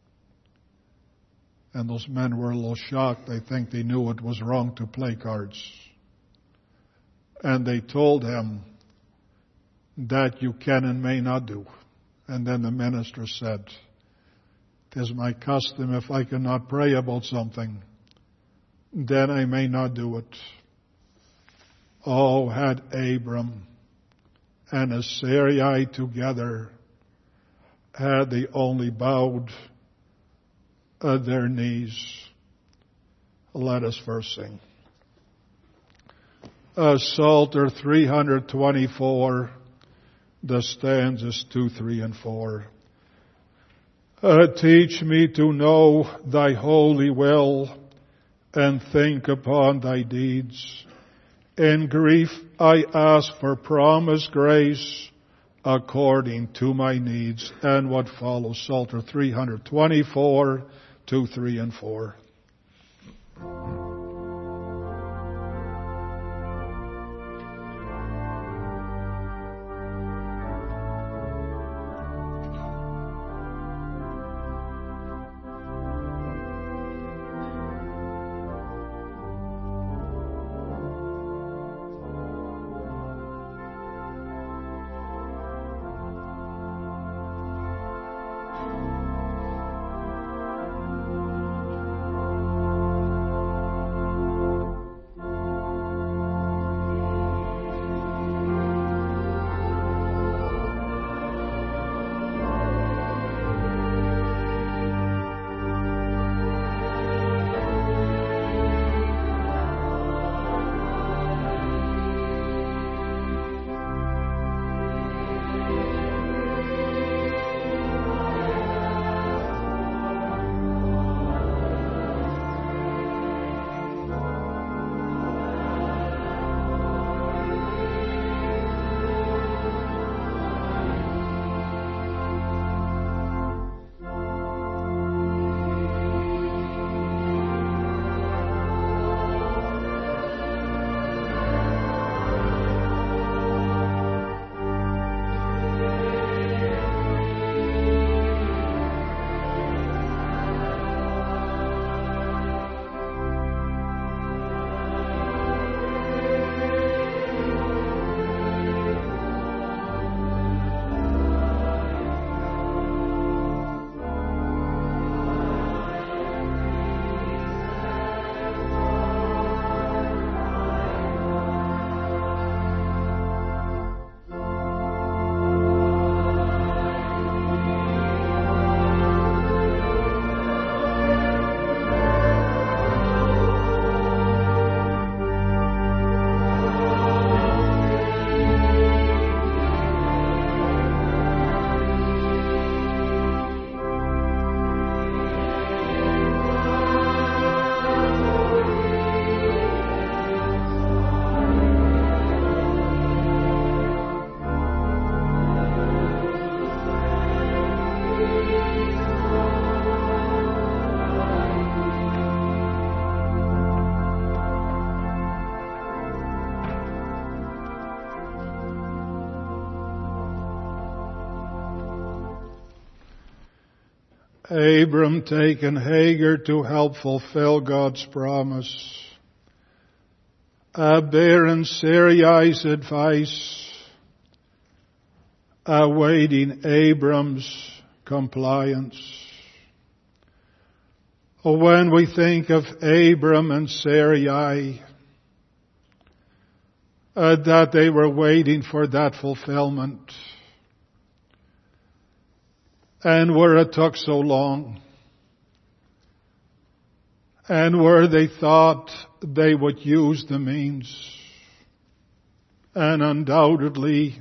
And those men were a little shocked. I think they knew it was wrong to play cards. And they told him that you can and may not do. And then the minister said, "'Tis my custom, if I cannot pray about something, then I may not do it." Oh, had Abram and Sarai together, had they only bowed at their knees. Let us first sing. Psalter 324, the stanzas 2, 3, and 4. Teach me to know thy holy will and think upon thy deeds. In grief I ask for promised grace according to my needs. And what follows, Psalter 324, 2, 3, and 4. Abram taken Hagar to help fulfill God's promise. Bearing Sarai's advice, awaiting Abram's compliance. When we think of Abram and Sarai, that they were waiting for that fulfillment, and where it took so long, and where they thought they would use the means, and undoubtedly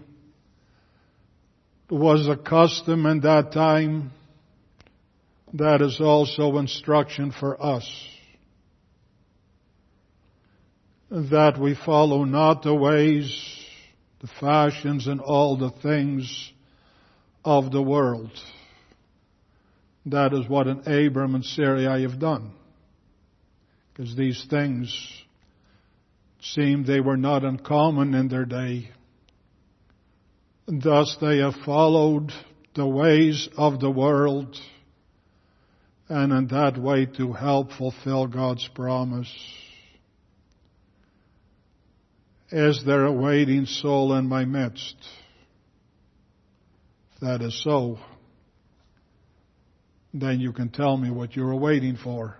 was a custom in that time. That is also instruction for us. that we follow not the ways, the fashions, and all the things of the world. That is what an Abram and Sarai have done. Because these things seemed they were not uncommon in their day. Thus they have followed the ways of the world, and in that way to help fulfill God's promise. Is there a waiting soul in my midst? If that is so, then you can tell me what you are waiting for.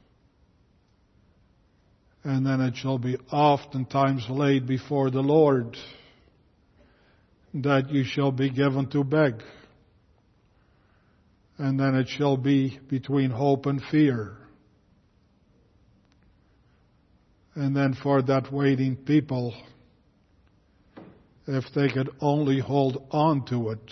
And then it shall be oftentimes laid before the Lord that you shall be given to beg. And then it shall be between hope and fear. And then for that waiting people, if they could only hold on to it,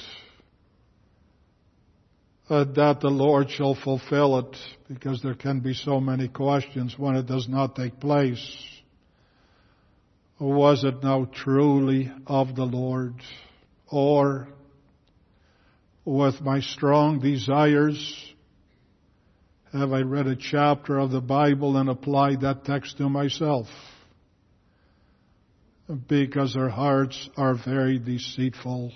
that the Lord shall fulfill it, because there can be so many questions when it does not take place. Was it now truly of the Lord? Or with my strong desires, have I read a chapter of the Bible and applied that text to myself? Because our hearts are very deceitful.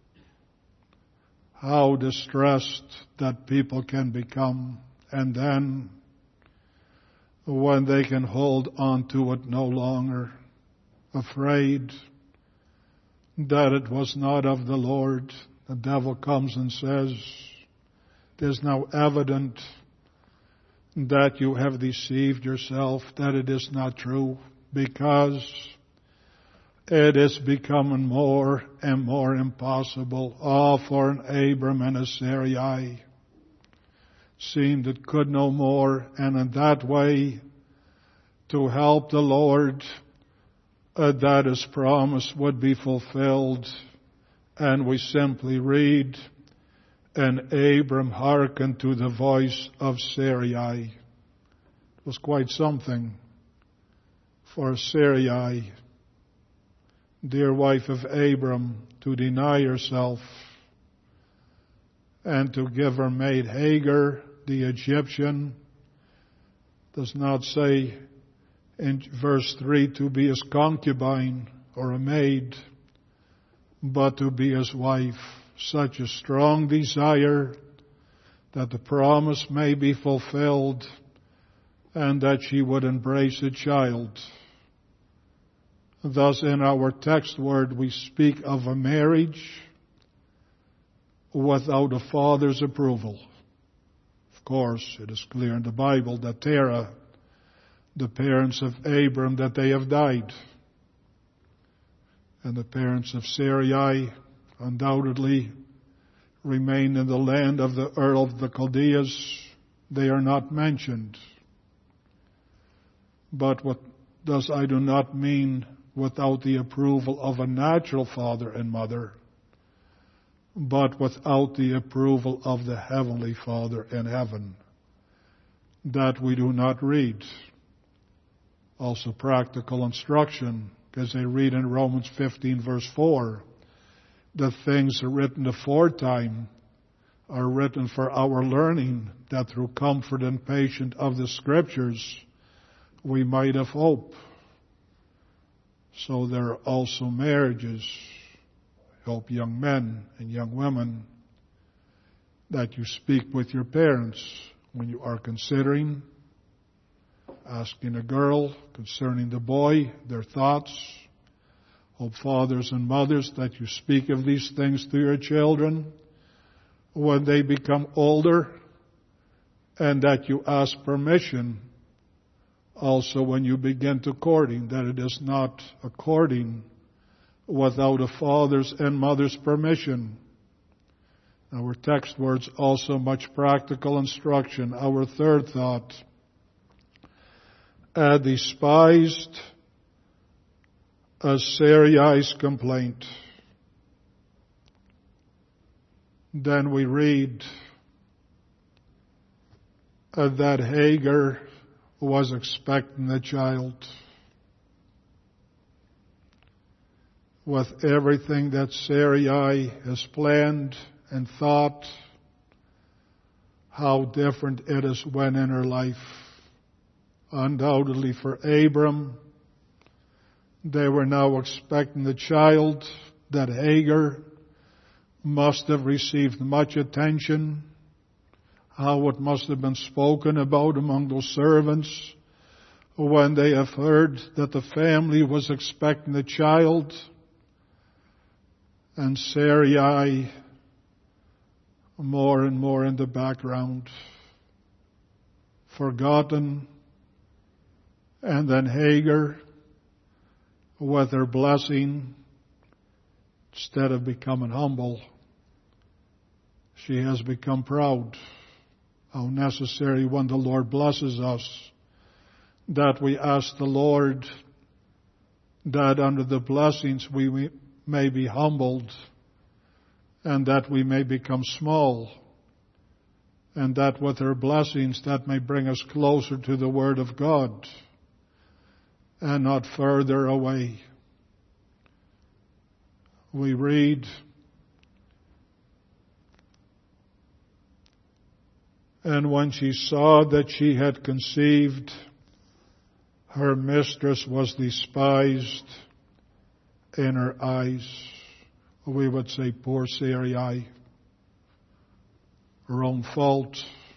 How distressed that people can become, and then when they can hold on to it no longer, afraid that it was not of the Lord, the devil comes and says, it is now evident that you have deceived yourself, that it is not true, because it is becoming more and more impossible. For an Abram and a Sarai seemed it could no more, and in that way to help the Lord, that His promise would be fulfilled. And we simply read, and Abram hearkened to the voice of Sarai. It was quite something for Sarai, dear wife of Abram, to deny herself and to give her maid Hagar, the Egyptian. Does not say in verse 3 to be his concubine or a maid, but to be his wife. Such a strong desire that the promise may be fulfilled and that she would embrace a child. Thus in our text word we speak of a marriage without a father's approval. Of course, it is clear in the Bible that Terah, the parents of Abram, that they have died. And the parents of Sarai undoubtedly remain in the land of the Ur of the Chaldeans. They are not mentioned. But what does I do not mean without the approval of a natural father and mother, but without the approval of the Heavenly Father in heaven. That we do not read. Also practical instruction, because they read in Romans 15 verse 4, the things written aforetime are written for our learning, that through comfort and patience of the Scriptures we might have hope. So there are also marriages. I hope young men and young women that you speak with your parents when you are considering asking a girl concerning the boy, their thoughts. Hope fathers and mothers that you speak of these things to your children when they become older, and that you ask permission also when you begin to courting, that it is not a courting without a father's and mother's permission. Our text words also much practical instruction. Our third thought, despised as Sarai's complaint. Then we read that Hagar was expecting a child. with everything that Sarai has planned and thought, how different it is when in her life. Undoubtedly for Abram, they were now expecting the child, that Hagar must have received much attention, how it must have been spoken about among those servants when they have heard that the family was expecting the child. And Sarai more and more in the background, forgotten, and then Hagar with her blessing, instead of becoming humble, she has become proud. How necessary when the Lord blesses us that we ask the Lord that under the blessings we may be humbled, and that we may become small, and that with her blessings that may bring us closer to the Word of God and not further away. We read, and when she saw that she had conceived, her mistress was despised in her eyes. We would say, poor Sarai, her own fault.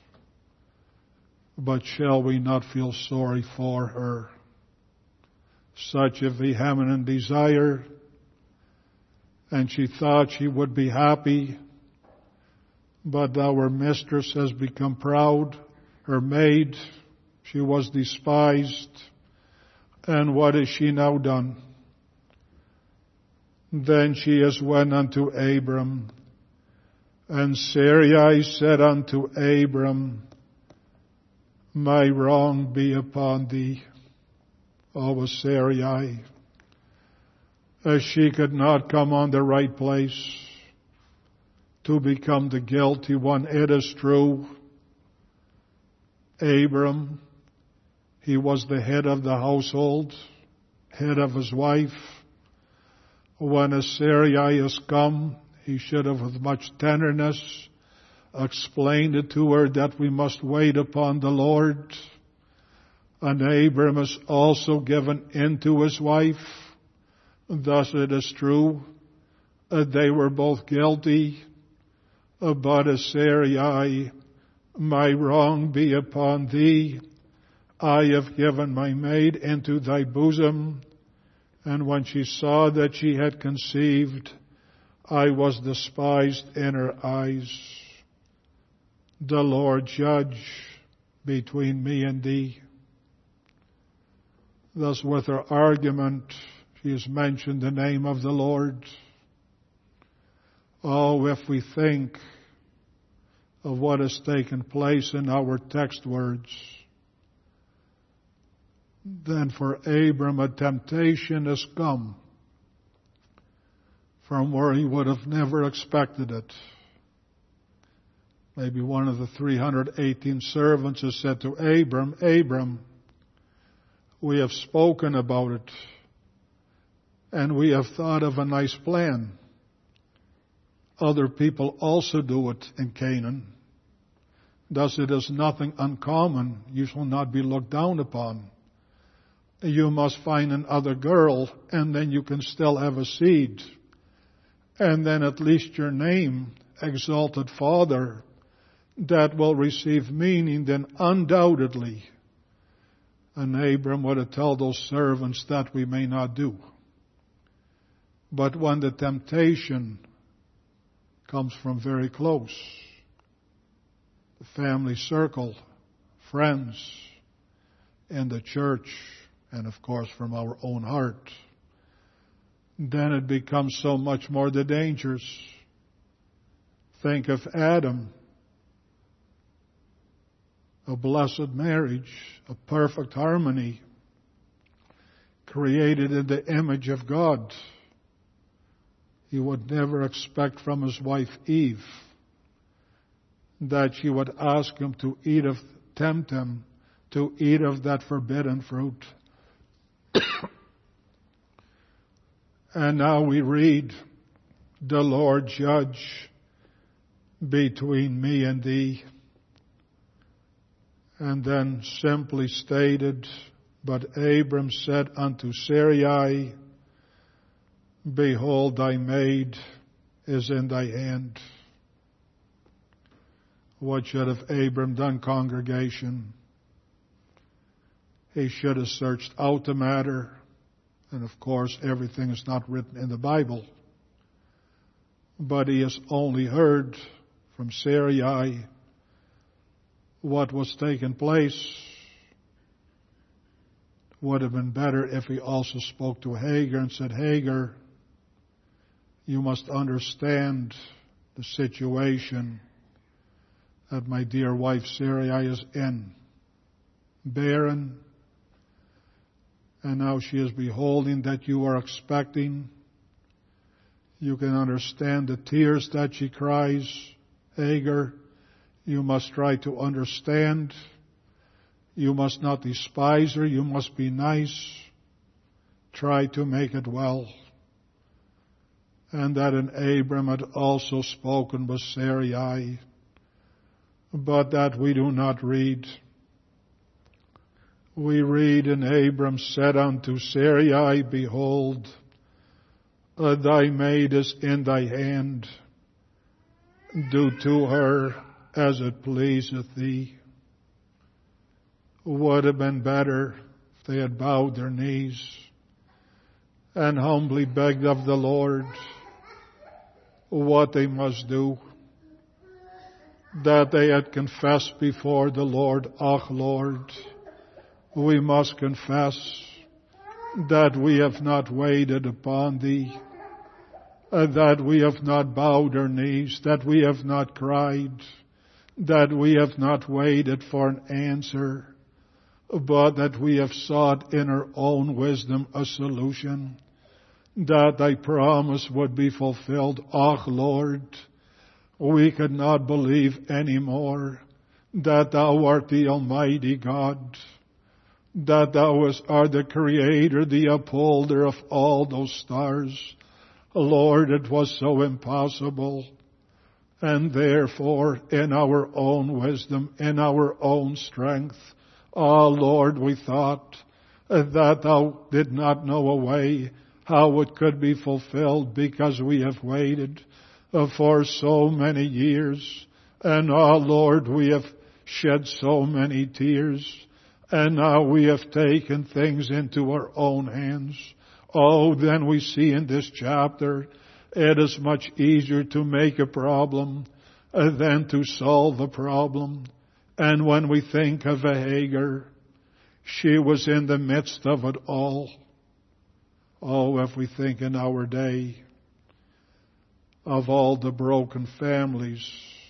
But shall we not feel sorry for her? Such a vehement desire, and she thought she would be happy, but now her mistress has become proud, her maid, she was despised, and what has she now done? Then she has went unto Abram, and Sarai said unto Abram, my wrong be upon thee. O Sarai, as she could not come on the right place to become the guilty one. It is true, Abram, he was the head of the household, head of his wife. When a Sarai has come, he should have with much tenderness explained it to her that we must wait upon the Lord. And Abram is also given in to his wife. Thus it is true, they were both guilty. But as Sarai, my wrong be upon thee. I have given my maid into thy bosom. And when she saw that she had conceived, I was despised in her eyes. The Lord judge between me and thee. Thus with her argument, she has mentioned the name of the Lord. Oh, if we think of what has taken place in our text words, then for Abram a temptation has come from where he would have never expected it. Maybe one of the 318 servants has said to Abram, Abram, we have spoken about it, and we have thought of a nice plan. Other people also do it in Canaan. Thus it is nothing uncommon. You shall not be looked down upon. You must find another girl, and then you can still have a seed. And then at least your name, Exalted Father, that will receive meaning then undoubtedly. And Abram would have told those servants that we may not do. But when the temptation comes from very close, the family circle, friends, in the church, and of course from our own heart, then it becomes so much more the dangers. Think of Adam, a blessed marriage, a perfect harmony, created in the image of God. He would never expect from his wife Eve that she would ask him to tempt him to eat of that forbidden fruit. And now we read, the Lord judge between me and thee. And then simply stated, but Abram said unto Sarai, behold, thy maid is in thy hand. What should have Abram done, congregation? He should have searched out the matter. And of course, everything is not written in the Bible. But he has only heard from Sarai what was taking place. Would have been better if he also spoke to Hagar and said, Hagar, you must understand the situation that my dear wife Sarai is in. Barren. And now she is beholding that you are expecting. You can understand the tears that she cries. Hagar, you must try to understand. You must not despise her. You must be nice. Try to make it well. And that in Abram had also spoken with Sarai, but that we do not read. We read, and Abram said unto Sarai, behold, thy maid is in thy hand. Do to her as it pleaseth thee. Would have been better if they had bowed their knees and humbly begged of the Lord what they must do. That they had confessed before the Lord, "Ach, Lord, we must confess that we have not waited upon thee, that we have not bowed our knees, that we have not cried, that we have not waited for an answer, but that we have sought in our own wisdom a solution, that thy promise would be fulfilled. Ach, Lord, we could not believe any more that thou art the Almighty God, that thou art the Creator, the upholder of all those stars. Lord, it was so impossible. And therefore, in our own wisdom, in our own strength, Lord, we thought that thou did not know a way how it could be fulfilled, because we have waited for so many years. And Lord, we have shed so many tears. And now we have taken things into our own hands. Then we see in this chapter, it is much easier to make a problem than to solve a problem. And when we think of a Hagar, she was in the midst of it all. If we think in our day of all the broken families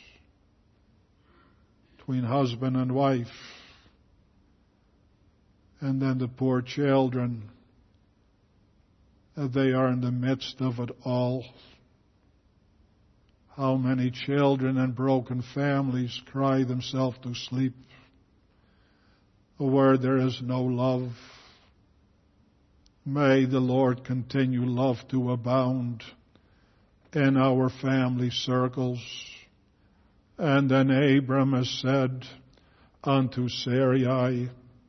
between husband and wife, and then the poor children, they are in the midst of it all. How many children and broken families cry themselves to sleep where there is no love. May the Lord continue love to abound in our family circles. And then Abram has said unto Sarai,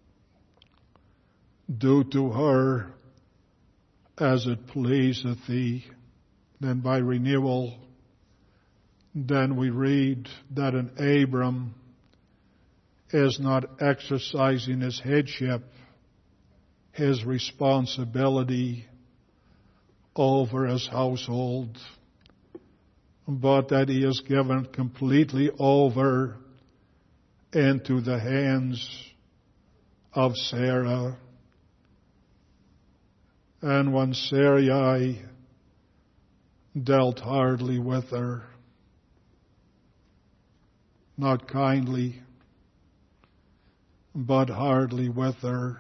do to her as it pleaseth thee. Then by renewal, then we read that an Abram is not exercising his headship, his responsibility over his household, but that he is given completely over into the hands of Sarah. And when Sarai dealt hardly with her, not kindly, but hardly with her,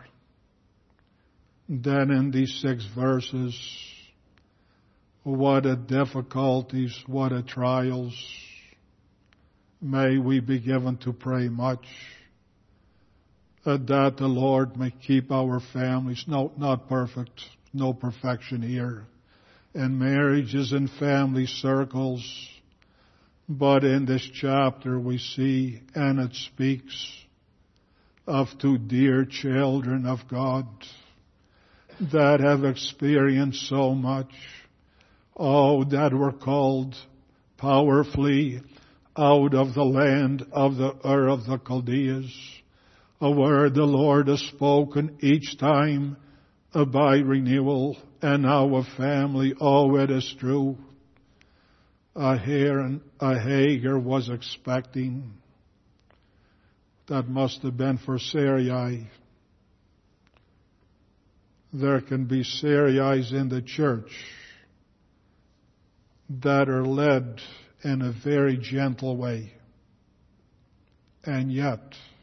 then in these 6 verses, what a difficulties, what a trials. May we be given to pray much, that the Lord may keep our families, not perfect, no perfection here, in marriages and family circles. But in this chapter we see, and it speaks of two dear children of God that have experienced so much. Oh, that were called powerfully out of the land of the Ur of the Chaldeans, where the Lord has spoken each time by renewal, and now a family. Oh, it is true. Hagar was expecting. That must have been for Sarai. There can be Sarais in the church that are led in a very gentle way, and yet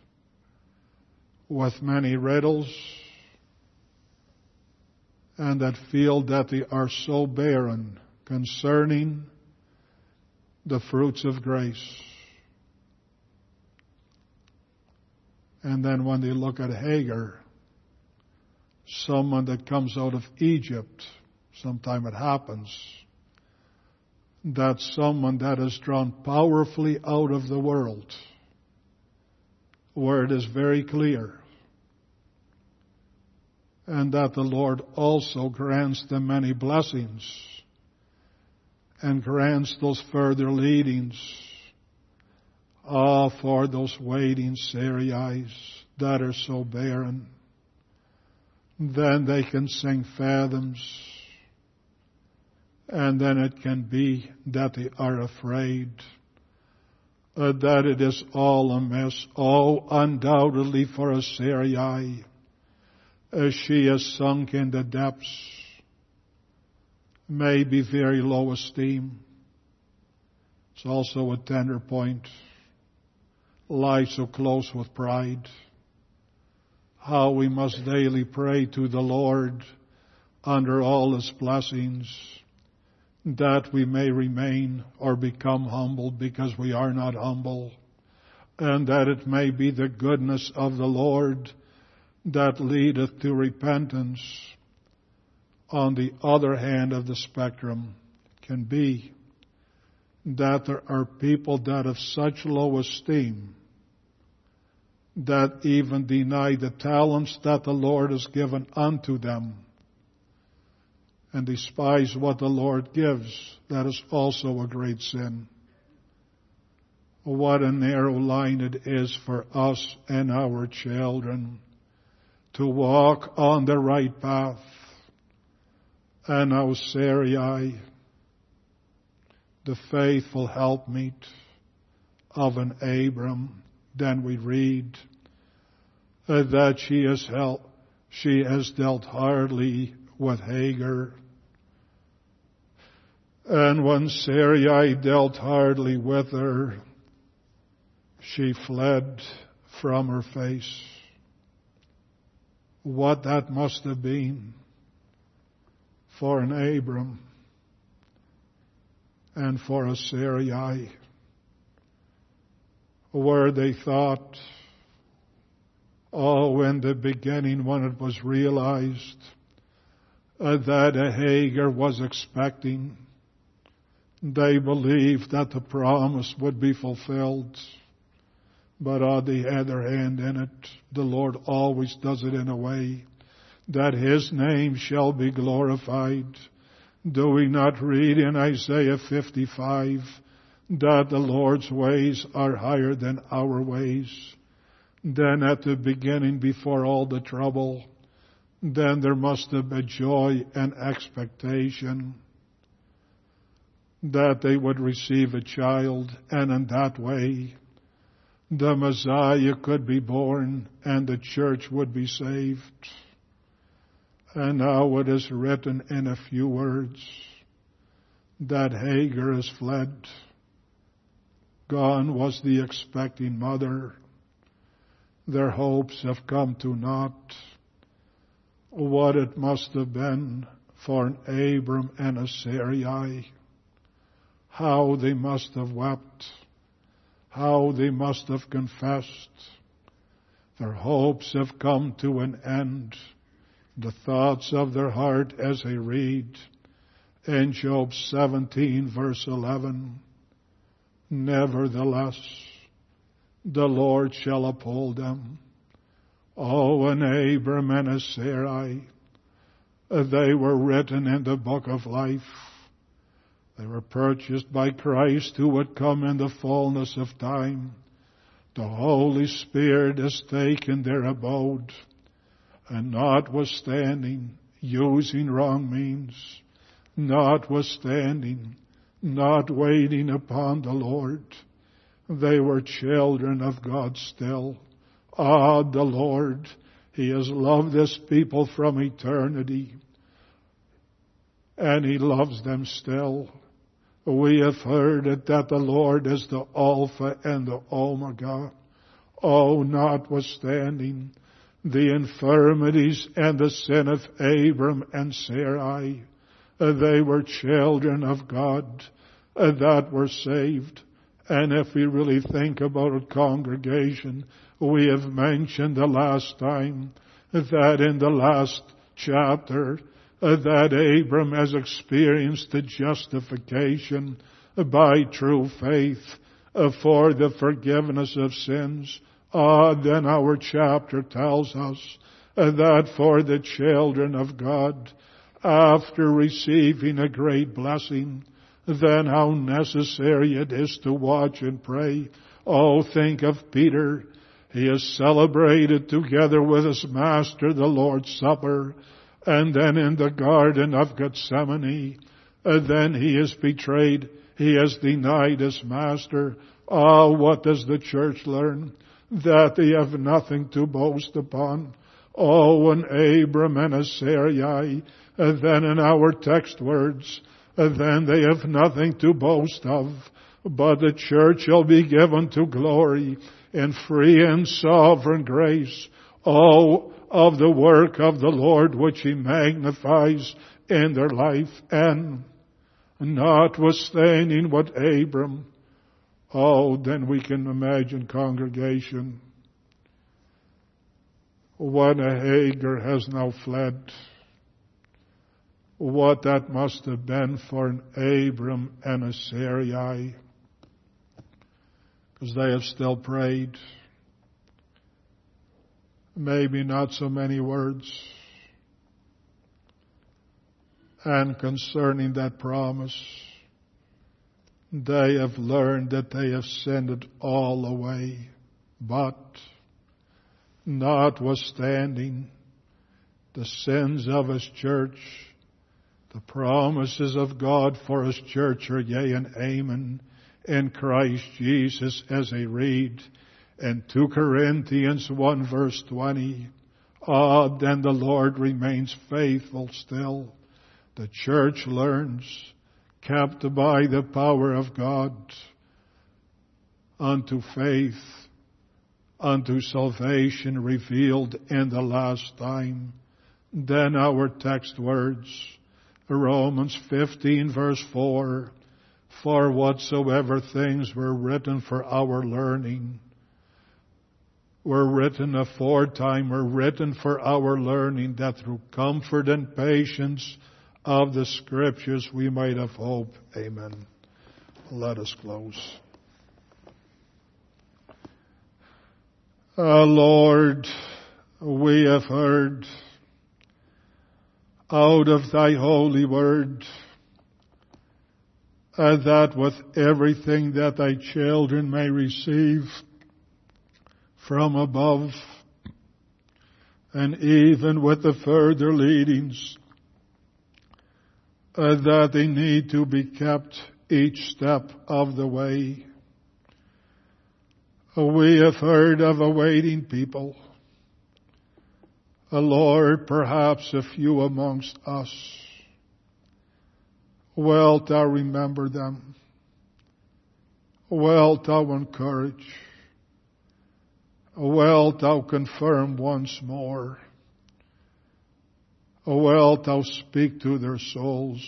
with many riddles, and that feel that they are so barren concerning the fruits of grace. And then when they look at Hagar, someone that comes out of Egypt, sometime it happens, that someone that is drawn powerfully out of the world, where it is very clear, and that the Lord also grants them many blessings and grants those further leadings for those waiting Sarais that are so barren. Then they can sing fathoms, and then it can be that they are afraid, that it is all amiss. Oh, undoubtedly for a Sarai, she has sunk in the depths, may be very low esteem. It's also a tender point. Lie so close with pride. How we must daily pray to the Lord under all His blessings, that we may remain or become humble, because we are not humble, and that it may be the goodness of the Lord that leadeth to repentance. On the other hand of the spectrum, it can be that there are people that have such low esteem that even deny the talents that the Lord has given unto them, and despise what the Lord gives. That is also a great sin. What a narrow line it is for us and our children to walk on the right path. And now Sarai, the faithful helpmeet of an Abram, then we read that she has dealt hardly with Hagar. And when Sarai dealt hardly with her, she fled from her face. What that must have been for an Abram and for a Sarai, where they thought, in the beginning when it was realized that a Hagar was expecting, they believed that the promise would be fulfilled. But on the other hand in it, the Lord always does it in a way that His name shall be glorified. Do we not read in Isaiah 55 that the Lord's ways are higher than our ways? Then at the beginning, before all the trouble, then there must have been joy and expectation that they would receive a child, and in that way the Messiah could be born and the church would be saved. And now it is written in a few words that Hagar has fled. Gone was the expecting mother. Their hopes have come to naught. What it must have been for an Abram and a Sarai. How they must have wept. How they must have confessed. Their hopes have come to an end. The thoughts of their heart as they read, In Job 17 verse 11, nevertheless, the Lord shall uphold them. Oh, and Abram and Sarai, they were written in the book of life. They were purchased by Christ, who would come in the fullness of time. The Holy Spirit has taken their abode, and notwithstanding using wrong means, notwithstanding not waiting upon the Lord, they were children of God still. Ah, the Lord, He has loved His people from eternity, and He loves them still. We have heard it that the Lord is the Alpha and the Omega. Oh, notwithstanding the infirmities and the sin of Abram and Sarai, they were children of God that were saved. And if we really think about it, congregation, we have mentioned the last time that in the last chapter that Abram has experienced the justification by true faith for the forgiveness of sins. Then our chapter tells us that for the children of God, after receiving a great blessing, then how necessary it is to watch and pray. Oh, think of Peter. He has celebrated together with his Master the Lord's Supper, and then in the Garden of Gethsemane, then he is betrayed. He has denied his Master. What does the church learn? That they have nothing to boast upon. When Abram and Sarai, then in our text words, then they have nothing to boast of, but the church shall be given to glory in free and sovereign grace. Of the work of the Lord which He magnifies in their life. And notwithstanding what Abram, then we can imagine, congregation, when a Hagar has now fled, what that must have been for an Abram and a Sarai, because they have still prayed. Maybe not so many words. And concerning that promise, they have learned that they have sinned it all away. But notwithstanding the sins of His church, the promises of God for His church are yea and amen in Christ Jesus, as I read in 2 Corinthians 1 verse 20. Then the Lord remains faithful still. The church learns, kept by the power of God, unto faith, unto salvation revealed in the last time. Then our text words, Romans 15 verse 4, for whatsoever things were written for our learning, were written aforetime, were written for our learning, that through comfort and patience of the Scriptures we might have hope. Amen. Let us close. Lord, we have heard out of Thy holy word that with everything that Thy children may receive from above, and even with the further leadings, that they need to be kept each step of the way. We have heard of a waiting people. Lord, perhaps a few amongst us. Wilt Thou remember them? Wilt Thou encourage? Wilt Thou confirm once more? Wilt Thou speak to their souls?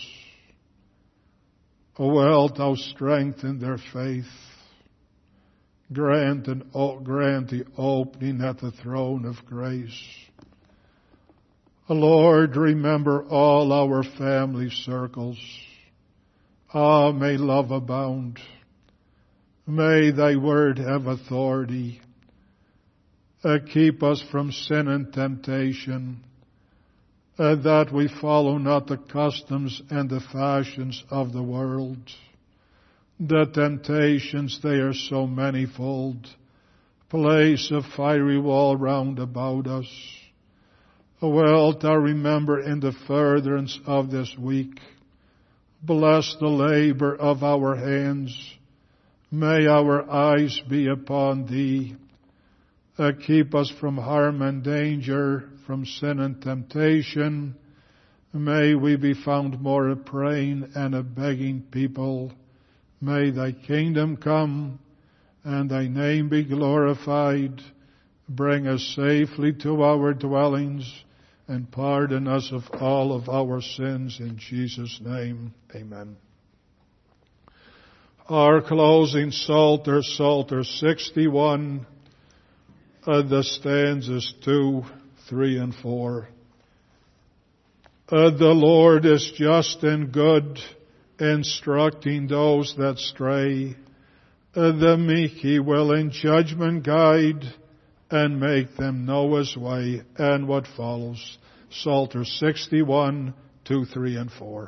Wilt Thou strengthen their faith? Grant the opening at the throne of grace. Lord, remember all our family circles. May love abound. May thy word have authority. Keep us from sin and temptation, that we follow not the customs and the fashions of the world. The temptations, they are so manifold. Place a fiery wall round about us. Wilt thou remember in the furtherance of this week? Bless the labor of our hands. May our eyes be upon thee. Keep us from harm and danger, from sin and temptation. May we be found more a praying and a begging people. May thy kingdom come and thy name be glorified. Bring us safely to our dwellings and pardon us of all of our sins. In Jesus' name, amen. Our closing Psalter, Psalter 61, the stanzas 2, 3, and 4. The Lord is just and good, instructing those that stray. The meek he will in judgment guide, and make them know his way. And what follows? Psalter 61, 2, 3, and 4.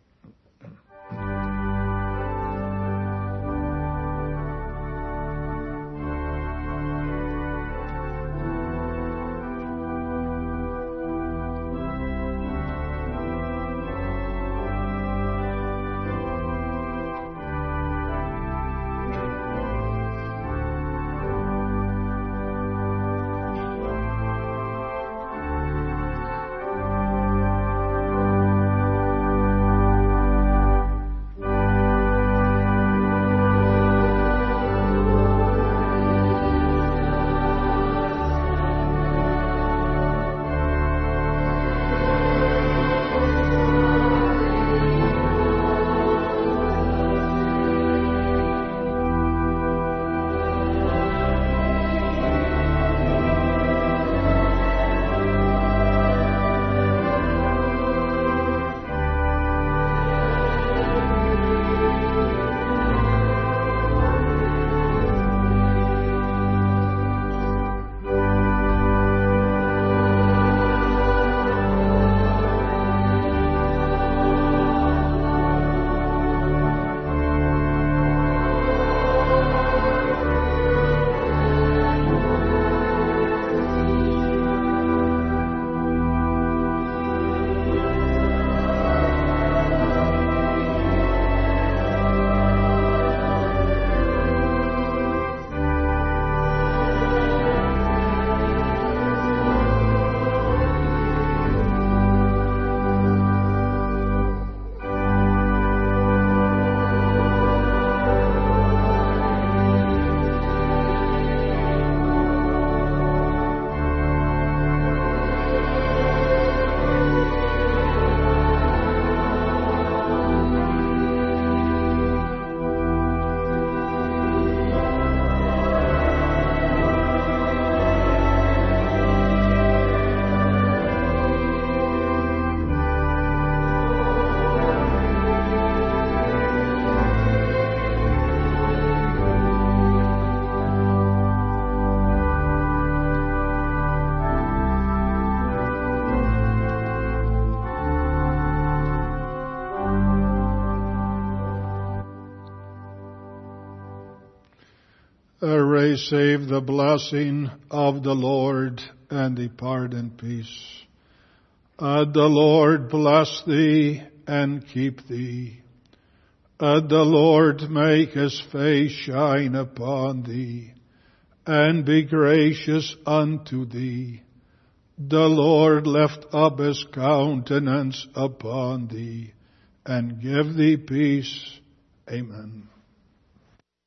Receive the blessing of the Lord and depart in peace. The Lord bless thee and keep thee. The Lord make his face shine upon thee and be gracious unto thee. The Lord lift up his countenance upon thee and give thee peace. Amen.